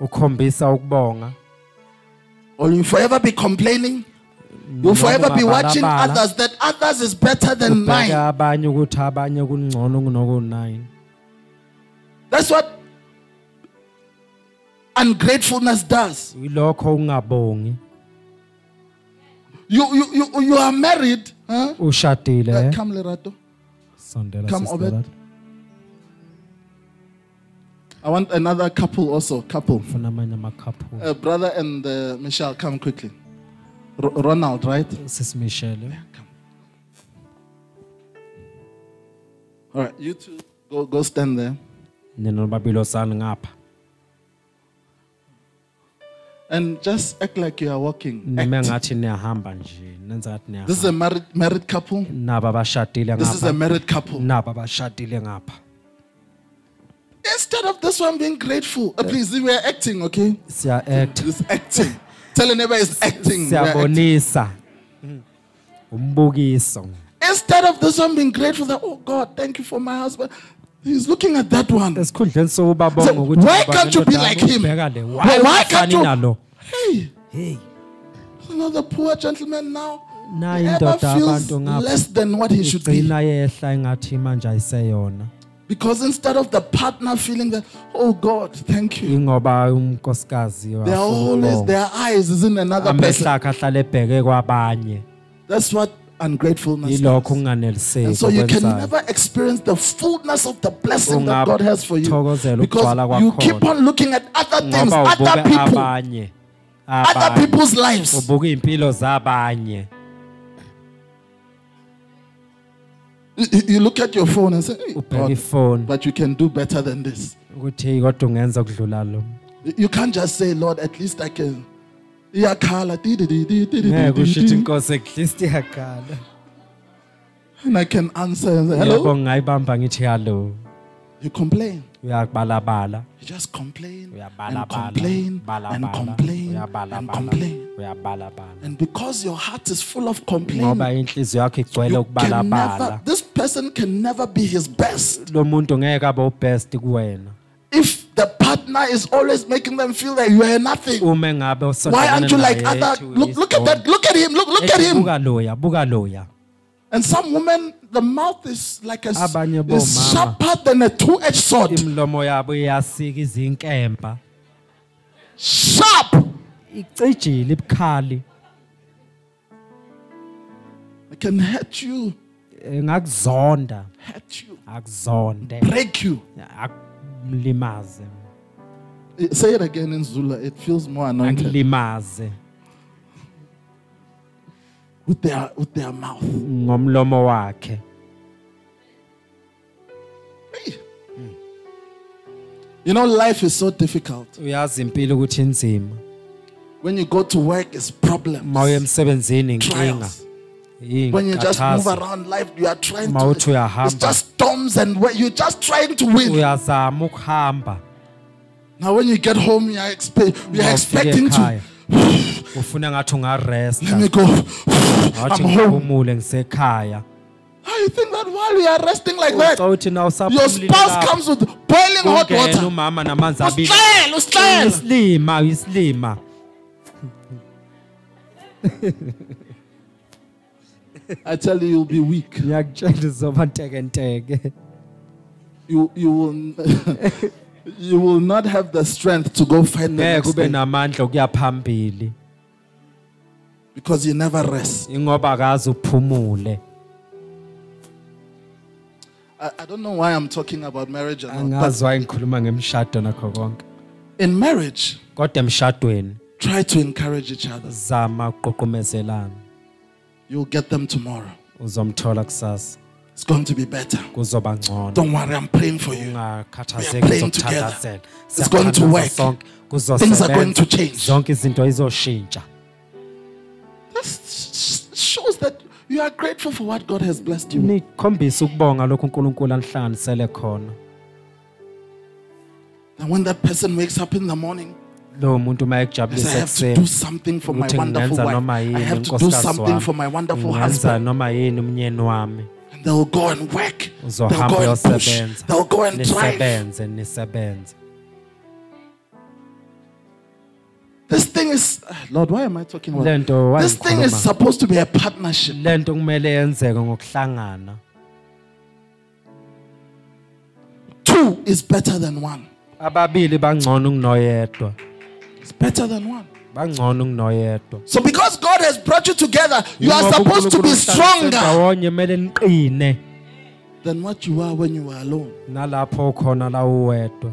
Or will you forever be complaining? You'll forever be watching others, that others is better than mine. That's what ungratefulness does. You are married. Huh? Come, Lerato. Come, Obed. I want another couple also. Couple. Brother and Michelle, come quickly. Ronald, right? This is Michelle. Yeah, come. All right, you two, go stand there. And just act like you are walking. This is a married couple. This is a married couple. Instead of this one being grateful, please, we are acting, okay? It's acting. Tell your neighbor it's acting. Instead of this one being grateful that, oh God, thank you for my husband. He's looking at that one. So, why can't you be like him? Why can't you? Hey. Another poor gentleman now. He ever feels less than what he should be. Because instead of the partner feeling that, oh God, thank you, their eyes is in another person. That's what ungratefulness does. And so you can never experience the fullness of the blessing that God has for you, because you keep on looking at other things, other people, other people's lives. You look at your phone and say, hey, God, but you can do better than this. You can't just say, Lord, at least I can. And I can answer and say, hello. You complain. You just complain and complain and complain and complain. And because your heart is full of complaint, this person can never be his best. If the partner is always making them feel that you are nothing, why aren't you like other? Look at that. Look at him. Look at him. And some women, the mouth is like is sharper than a two-edged sword. Sharp. It can hurt you ngakuzonda hurt you, akuzonde break you. akumlimaze Say it again in Zulu. It feels more anointed. akulimaze With their mouth. ngomlomo wakhe. You know, life is so difficult. Uyazi impilo ukuthi inzima. When you go to work, it's problems, Mawuya emsebenzini inkinga. trials. When you just move around life, you are trying to. Mawuthi uyahamba. It's just storms and you're just trying to win. Uyazama ukuhamba. Now, when you get home, you are expecting to. Ufuna ngathi ungarest. Let me go. Ngathi I'm home. ngiphumule ngisekhaya. I think that while we are resting like that, Uthi na your usaphumulile spouse comes with boiling hot kungena water. umama namanzi abili. Usihlele. Islima. I tell you, you'll be weak. Ngiyakutshela uzoba ntekenteke. You will you will not have the strength to go fight the Ngeke next ube day namandla okuya phambili because you never rest. ingoba akazi uphumule. I don't know why I'm talking about marriage and all, Angazi why ngikhuluma ngemshado nakho konke. but in marriage, Kodwa emshadweni try to encourage each other. zama uqoqomezelana. You'll get them tomorrow. Uzomthola kusasa. It's going to be better. Kuzoba ngcono. Don't worry, I'm praying for you. Ungakhathazeki We are praying uzokuthandazela. It's going to work. Things are going to change. Zonke izinto izoshintsha. That shows that you are grateful for what God has blessed you with. Nikhombisa ukubonga lokho uNkulunkulu anihlanganisele khona. And when that person wakes up in the morning, Lo muntu I mayekujabulisa have to do ekseni. something for my Ukuthi wonderful ngenza wife. noma I yini have to do unkosikazi something wami. for my wonderful Ngenza husband. noma yini umnyeni wami. And they'll go and work. They'll Uzohamba go and push. uyosebenza. They'll go and drive. Nisebenze. This thing is, Lord, why am I talking about Lento this thing is supposed to be a partnership. Lento kumele yenzeke ngokuhlangana. 2 is better than 1. Ababili bangcono kunoyedwa. It's better than 1. Bangcono kunoyedwa. So because God has brought you together, you are supposed to be stronger Ndawonye kumele niqine than what you are when you were alone. nalapho khona la uwedwa.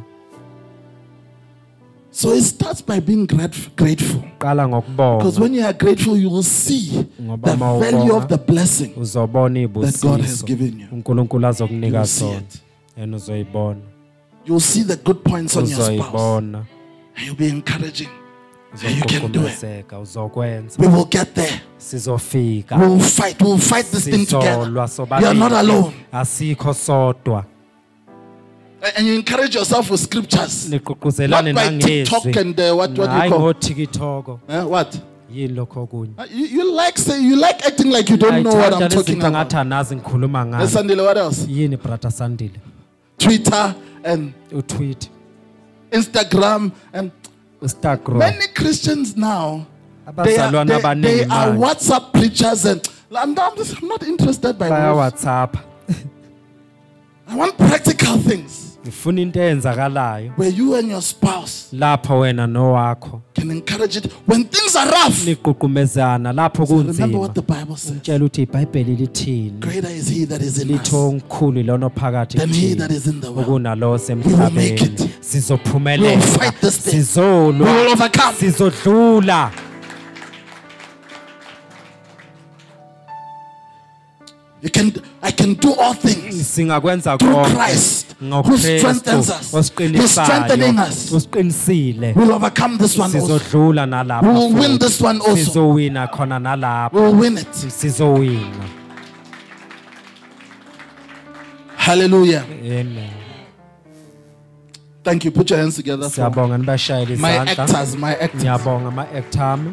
So it starts by being grateful. Qala Because ngokubonga. when you are grateful, you will see the value of the blessing Uzobona that God has ibusiso. given you. uNkulunkulu You azokunika will see sona. it. Yena uzoyibona. You will see the good points on your spouse. Uzoyibona. And you'll be encouraging. You can do it. Uzoqoqomezeka, uzokwenza. We will get there. Sizofika. We will fight. We will fight this thing together. Sizolwa sobabili. You are not alone. Asikho sodwa. And you encourage yourself with scriptures. Niqoqozelane Not by TikTok nangezwi. and what do Hayi you call? ngoTikTok. What? Yini lokho kunye. You like acting like you don't know what I'm talking Ayithanda about. ngathi anazi ngikhuluma ngani. Sandile, what else? Yini brother Sandile? Twitter and Utweet, Instagram and Instagram. many Christians now. They Abazalwane are abaningi manje WhatsApp preachers and I'm not interested by baya words. WhatsApp. I want practical things Ngifuna into eyenzakalayo where you and your spouse lapho wena nowakho can encourage it when things are rough. niqoqumezana lapho Remember what kunzima. the Bible says. Tshela ukuthi iBhayibheli lithini. Greater is he that is in us Litho omkhulu lona phakathi than he that kuthina. is in the world. Ukunalo will make it. semhlabeni. We will Sizophumelela. fight this thing. We Sizolwa. will overcome. Sizodlula. I can do all things Singakwenza through konke Christ who ngoKristu strengthens us. He's strengthening us. Usiqinisile. We'll overcome this one also. Sizodlula nalapha. We will win futhi. this one also. Sizowina khona We nalapha. will win it. Sizowina. Hallelujah. Amen. Thank you. Put your hands together for Siyabonga nibashayeli my izandla. actors. My actors. Ngiyabonga ama-actor ami.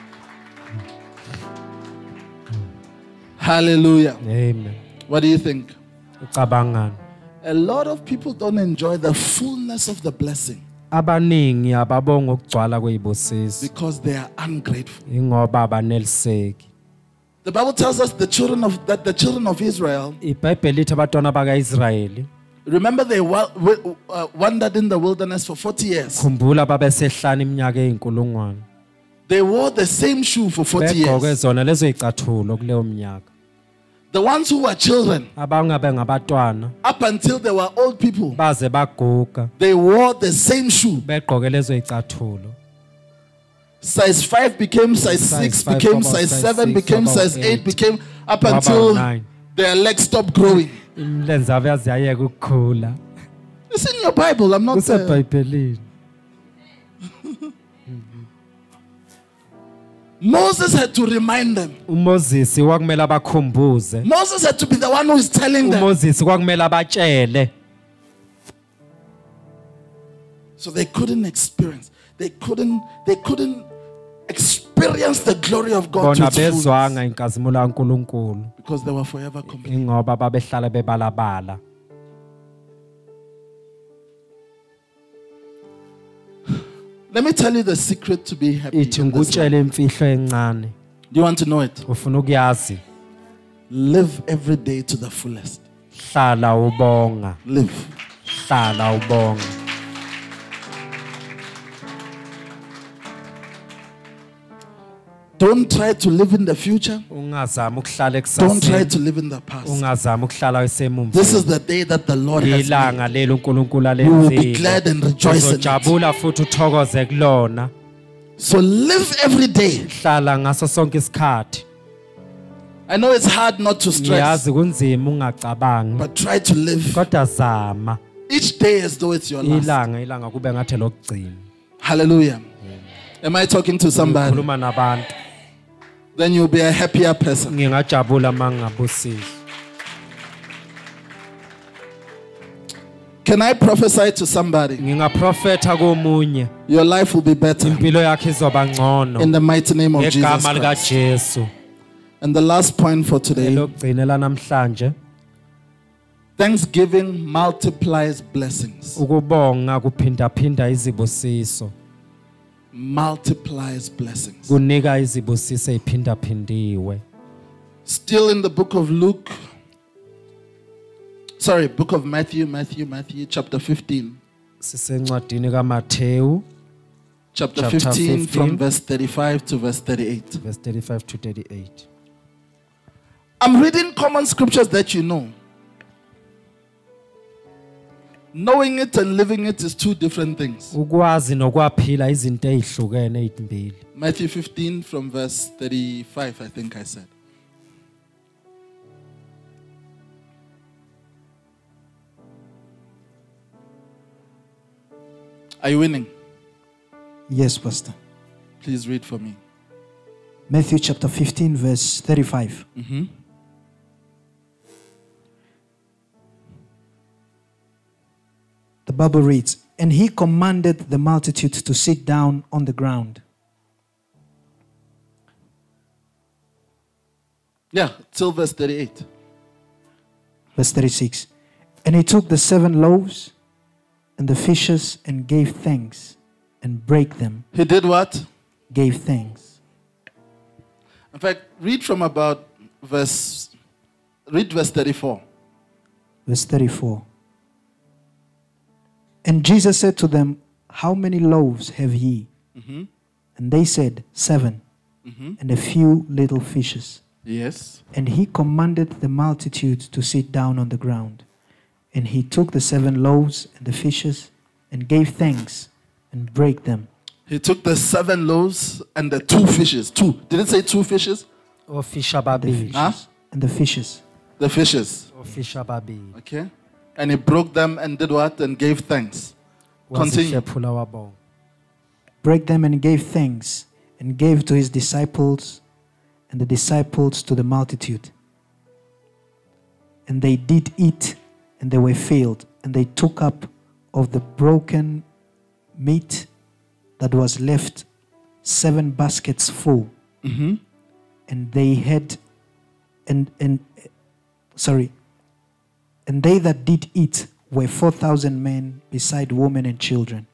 Hallelujah. Amen. What do you think? Ucabangani? A lot of people don't enjoy the fullness of the blessing Abaningi ababonga ukugcwala kwezibusiso because they are ungrateful. ingoba abaneliseki. The Bible tells us the children of Israel, iBhayibheli lithi abantwana baka-Israyeli remember they wandered in the wilderness for 40 years. khumbula babesehlana iminyaka eyinkulungwane. They wore the same shoe for 40 Begqoke years. zona lezo yicathulo kuleyo minyaka. The ones who were children, abangabe ngabatwana up until they were old people, baze baguga they wore the same shoe. begqoke lezo icathulo. Size 5 became size 6, became size 7, became size 8, became up until their legs stopped growing. Imilenze abo yaziyayeka ukukhula. It's in your Bible. I'm not saying. KuseBhayibhelini. Moses had to remind them. uMoses kwakumele abakhumbuze. Moses had to be the one who is telling them. uMoses kwakumele abatshele. So they couldn't experience. They couldn't experience the glory of God to Bona its fullness bezwanga inkazimulo kaNkulunkulu because they were forever complaining. ingoba babehlala bebalabala. Let me tell you the secret to be happy. Ithi in this life. ngutshele imfihlo encane. Do you want to know it? Ufuna ukuyazi? Live every day to the fullest. Hlala ubonga. Live. Hlala ubonga. Don't try to live in the future. Ungazama ukuhlala Don't try ekusaseni. to live in the past. Ungazama ukuhlala esemumva. This is the day that the Lord has made. Ilanga lelo uNkulunkulu You will be alenzile. glad and rejoice in it. Uzojabula futhi uthokoze kulona. So live every day. Hlala ngaso sonke isikhathi. I know it's hard not to stress, Ngiyazi kunzima ungacabangi. but try to live Kodwa zama. each day as though it's your last. Ilanga kube ngathi lokugcina. Hallelujah. Am I talking to somebody? Khuluma nabantu. Then you'll be a happier person. Ngingajabula mangabusisi. Can I prophesy to somebody? Ngingaprofetha komunye. Your life will be better Impilo yakhe izoba ngcono. in the mighty name of Jesus Ngegama lika Christ. Jesu. And the last point for today, Lokugcinela namhlanje thanksgiving multiplies blessings. ukubonga kuphinda izibusiso. Multiplies blessings. Kunika izibusiso eziphinda. Still in the book of book of Matthew, chapter 15. Sisencwadini kaMathewu Chapter Chapter 15 from 15. verse 35 to verse 38. verse 35 to 38. I'm reading common scriptures that you know. Knowing it and living it is two different things. Ukwazi nokwaphila izinto ezihlukene ezimbili. Matthew 15 from verse 35, I think I said. Are you winning? Yes, Pastor. Please read for me. Matthew chapter 15, verse 35. The Bible reads, "And he commanded the multitude to sit down on the ground." Yeah, till verse 38. Verse 36. "And he took the 7 loaves and the fishes and gave thanks and brake them." He did what? Gave thanks. In fact, read verse 34. Verse 34. "And Jesus said to them, How many loaves have ye? And they said, 7, and a few little fishes. Yes. And he commanded the multitude to sit down on the ground. And he took the 7 loaves and the fishes and gave thanks and brake them." He took the 7 loaves and the 2 fishes. 2. Did it say 2 fishes? Ofisha babili. Huh? And the fishes. The fishes. Ofisha babili. Okay. And he broke them and did what? And gave thanks. Continue. Wasihlephula wabonga. Brake them and gave thanks and gave to his disciples and the disciples to the multitude. And they did eat and they were filled, and they took up of the broken meat that was left 7 baskets full. And they had and they that did eat were 4,000 men, beside women and children.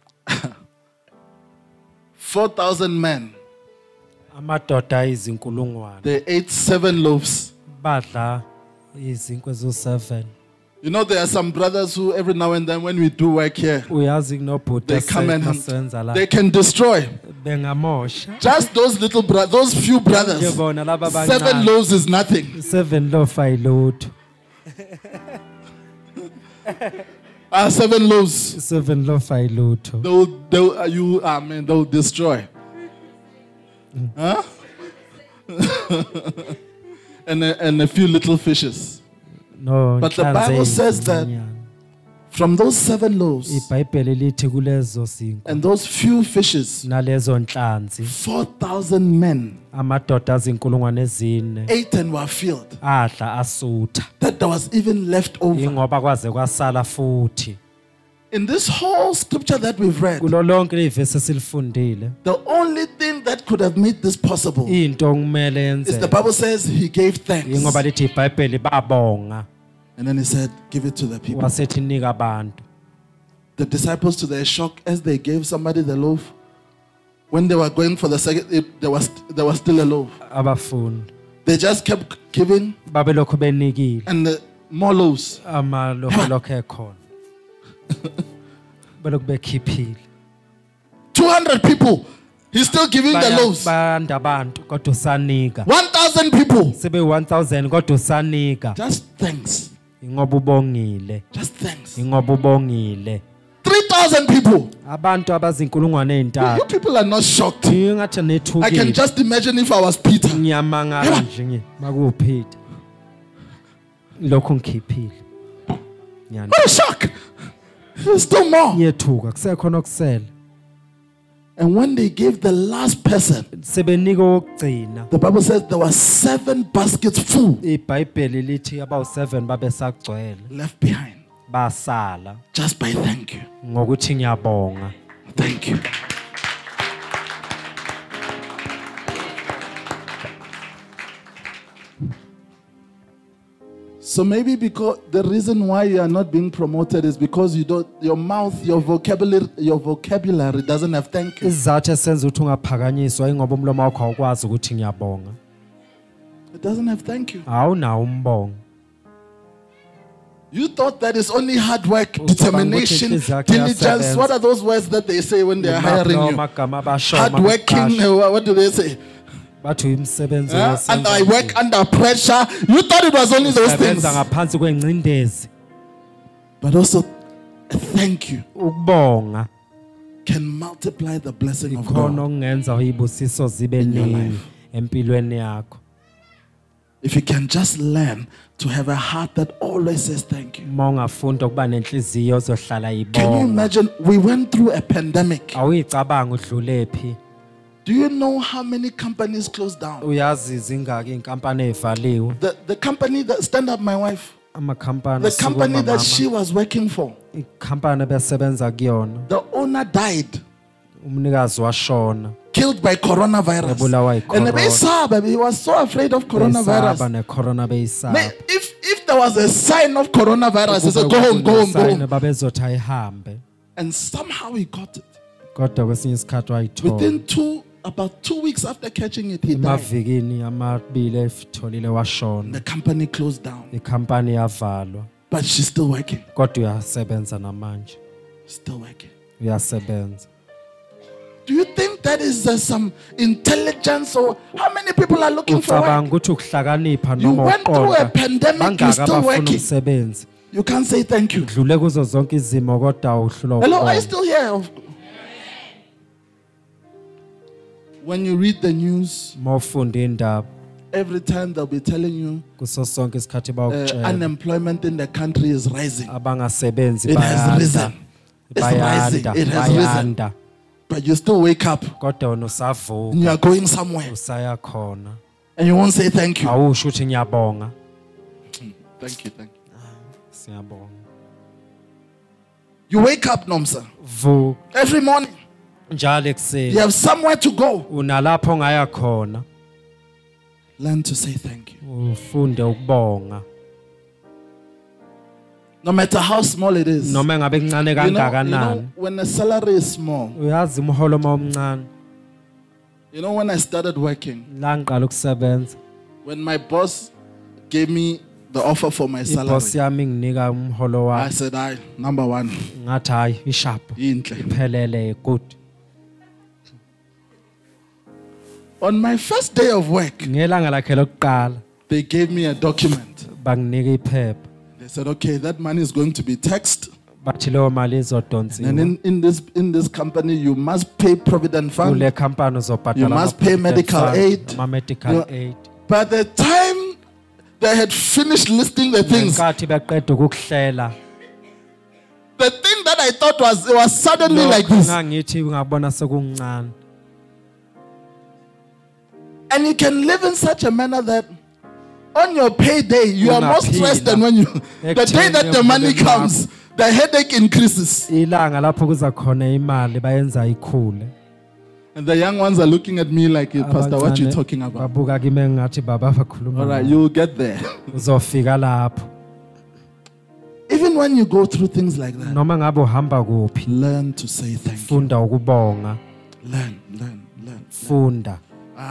4,000 men. Amadoda izinkulungwane. They ate 7 loaves Badla izinkwa zo7 You know, there are some brothers who every now and then when we do work here, they come and they can destroy. Just those little those few brothers. 7 loaves is nothing. 7 loaves ayilutho. 7 loaves. 7 loaves ayilutho. They'll destroy. Huh? and a few little fishes. No, but the Bible says that from those 7 loaves and those few fishes, 4,000 men ate and were filled. That there was even left over. In this whole scripture that we've read, the only thing that could have made this possible is the Bible says he gave thanks. And then he said, give it to the people. The disciples, to their shock, as they gave somebody the loaf, when they were going for the second, there was still a loaf. They just kept giving and more loaves. 200 people, he's still giving the loaves. 1,000 people, just thanks. Just thanks. 3,000 people. You people are not shocked. I can just imagine if I was Peter. What a shock! There's still more. And when they gave the last person, the Bible says there were 7 baskets full left behind. Just by thank you. Thank you. So maybe because the reason why you are not being promoted is because you don't, your mouth, your vocabulary doesn't have thank you. It doesn't have thank you. You thought that is only hard work, determination, diligence. What are those words that they say when they are hiring you? Hard working, what do they say? And I work under pressure. You thought it was only those things. But also, a thank you can multiply the blessing of God in your life. If you can just learn to have a heart that always says thank you. Can you imagine? We went through a pandemic. Do you know how many companies closed down? The company that stand up my wife. The company that she was working for. The owner died. Killed by coronavirus. And he was so afraid of coronavirus. If there was a sign of coronavirus, he said, go home, go home, go home. And somehow he got it. Within about 2 weeks after catching it, he died. The company closed down. But she's still working. Still working. Do you think that is some intelligence, or how many people are looking for work? You went through a pandemic, you're still working. You can't say thank you. Hello, are you still here? When you read the news, every time they'll be telling you unemployment in the country is rising. It has risen. It's rising. It has risen. But you still wake up and you are going somewhere and you won't say thank you. Thank you, thank you. You wake up, Nomsa, every morning. You have somewhere to go. Learn to say thank you. No matter how small it is. You know, when the salary is small. You know, when I started working, when my boss gave me the offer for my Iboss salary. yami nginika umholo I wami. said, number one, Ngathi hayi ishapu inhle. iphelele good. On my first day of work, Ngelanga lakhe lokuqala they gave me a document. banginika iphepha. They said, okay, that money is going to be taxed. Bathi leyo mali And izodonsiwa. in this company, you must pay provident fund. Kule company uzobhadala You must pay medical aid. medical You- aid. By the time they had finished listing the things, Ngenkathi beqeda ukukuhlela. the thing that I thought was suddenly like this. Ngangithi ngabona sekuncane. And you can live in such a manner that on your payday, you are more Ungaphila. stressed than when the day that the money comes, the headache increases. Ilanga lapho kuza khona imali bayenza ikhule. And the young ones are looking at me like, Pastor, what are you talking about? Babuka kimi ngathi baba bakhuluma. All right, you'll get there. Uzofika lapho. Even when you go through things like that, Noma ngabe uhamba kuphi, learn to say thank you. funda ukubonga, Learn. funda.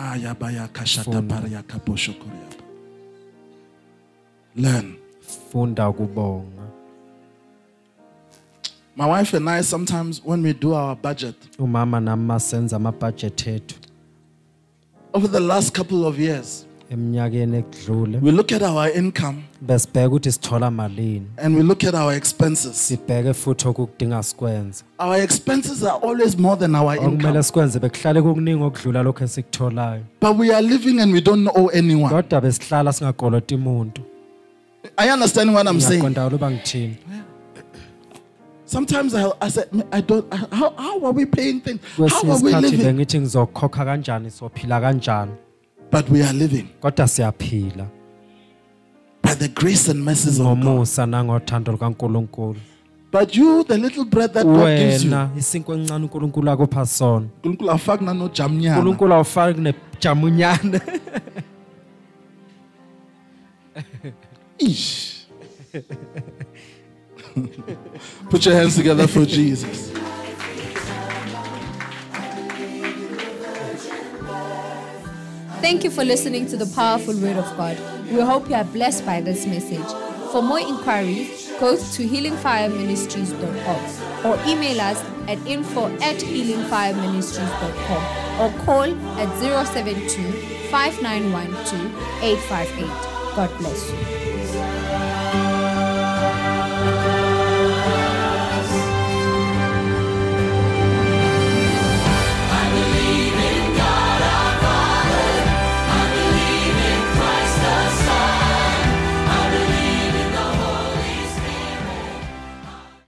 Learn. Funda ukubonga. My wife and I, sometimes when we do our budget, Umama nami masenza ama-budget ethu over the last couple of years, eminyakeni ekudlule we look at our income besibheka ukuthi sithola malini, and we look at our expenses. sibheke futhi okudinga sikwenza. Our expenses are always more than our income. Okumele sikwenze bekuhlale kukuningi okudlula lokho esikutholayo. But we are living and we don't owe anyone. Kodwa besihlala singakoloti umuntu. I understand what I'm saying. Ngiyaqonda ukuba ngithini. Sometimes I said, I don't, how are we paying things? How Kwesinye are we isikhathi living? bengithi ngizokhokha kanjani, sophila kanjani. But we are living Kodwa siyaphila by the grace and mercies of God. ngomusa nangothando lukaNkulunkulu. But you, the little bread that God gives you, Wena isinkwa encane uNkulunkulu akupha sona. uNkulunkulu awufaki nano jamnyana. uNkulunkulu awufaki nejamunyane. Ish. Put your hands together for Jesus. Thank you for listening to the powerful word of God. We hope you are blessed by this message. For more inquiries, go to healingfireministries.org or email us at info@healingfireministries.com or call at 072 5912 858. God bless you.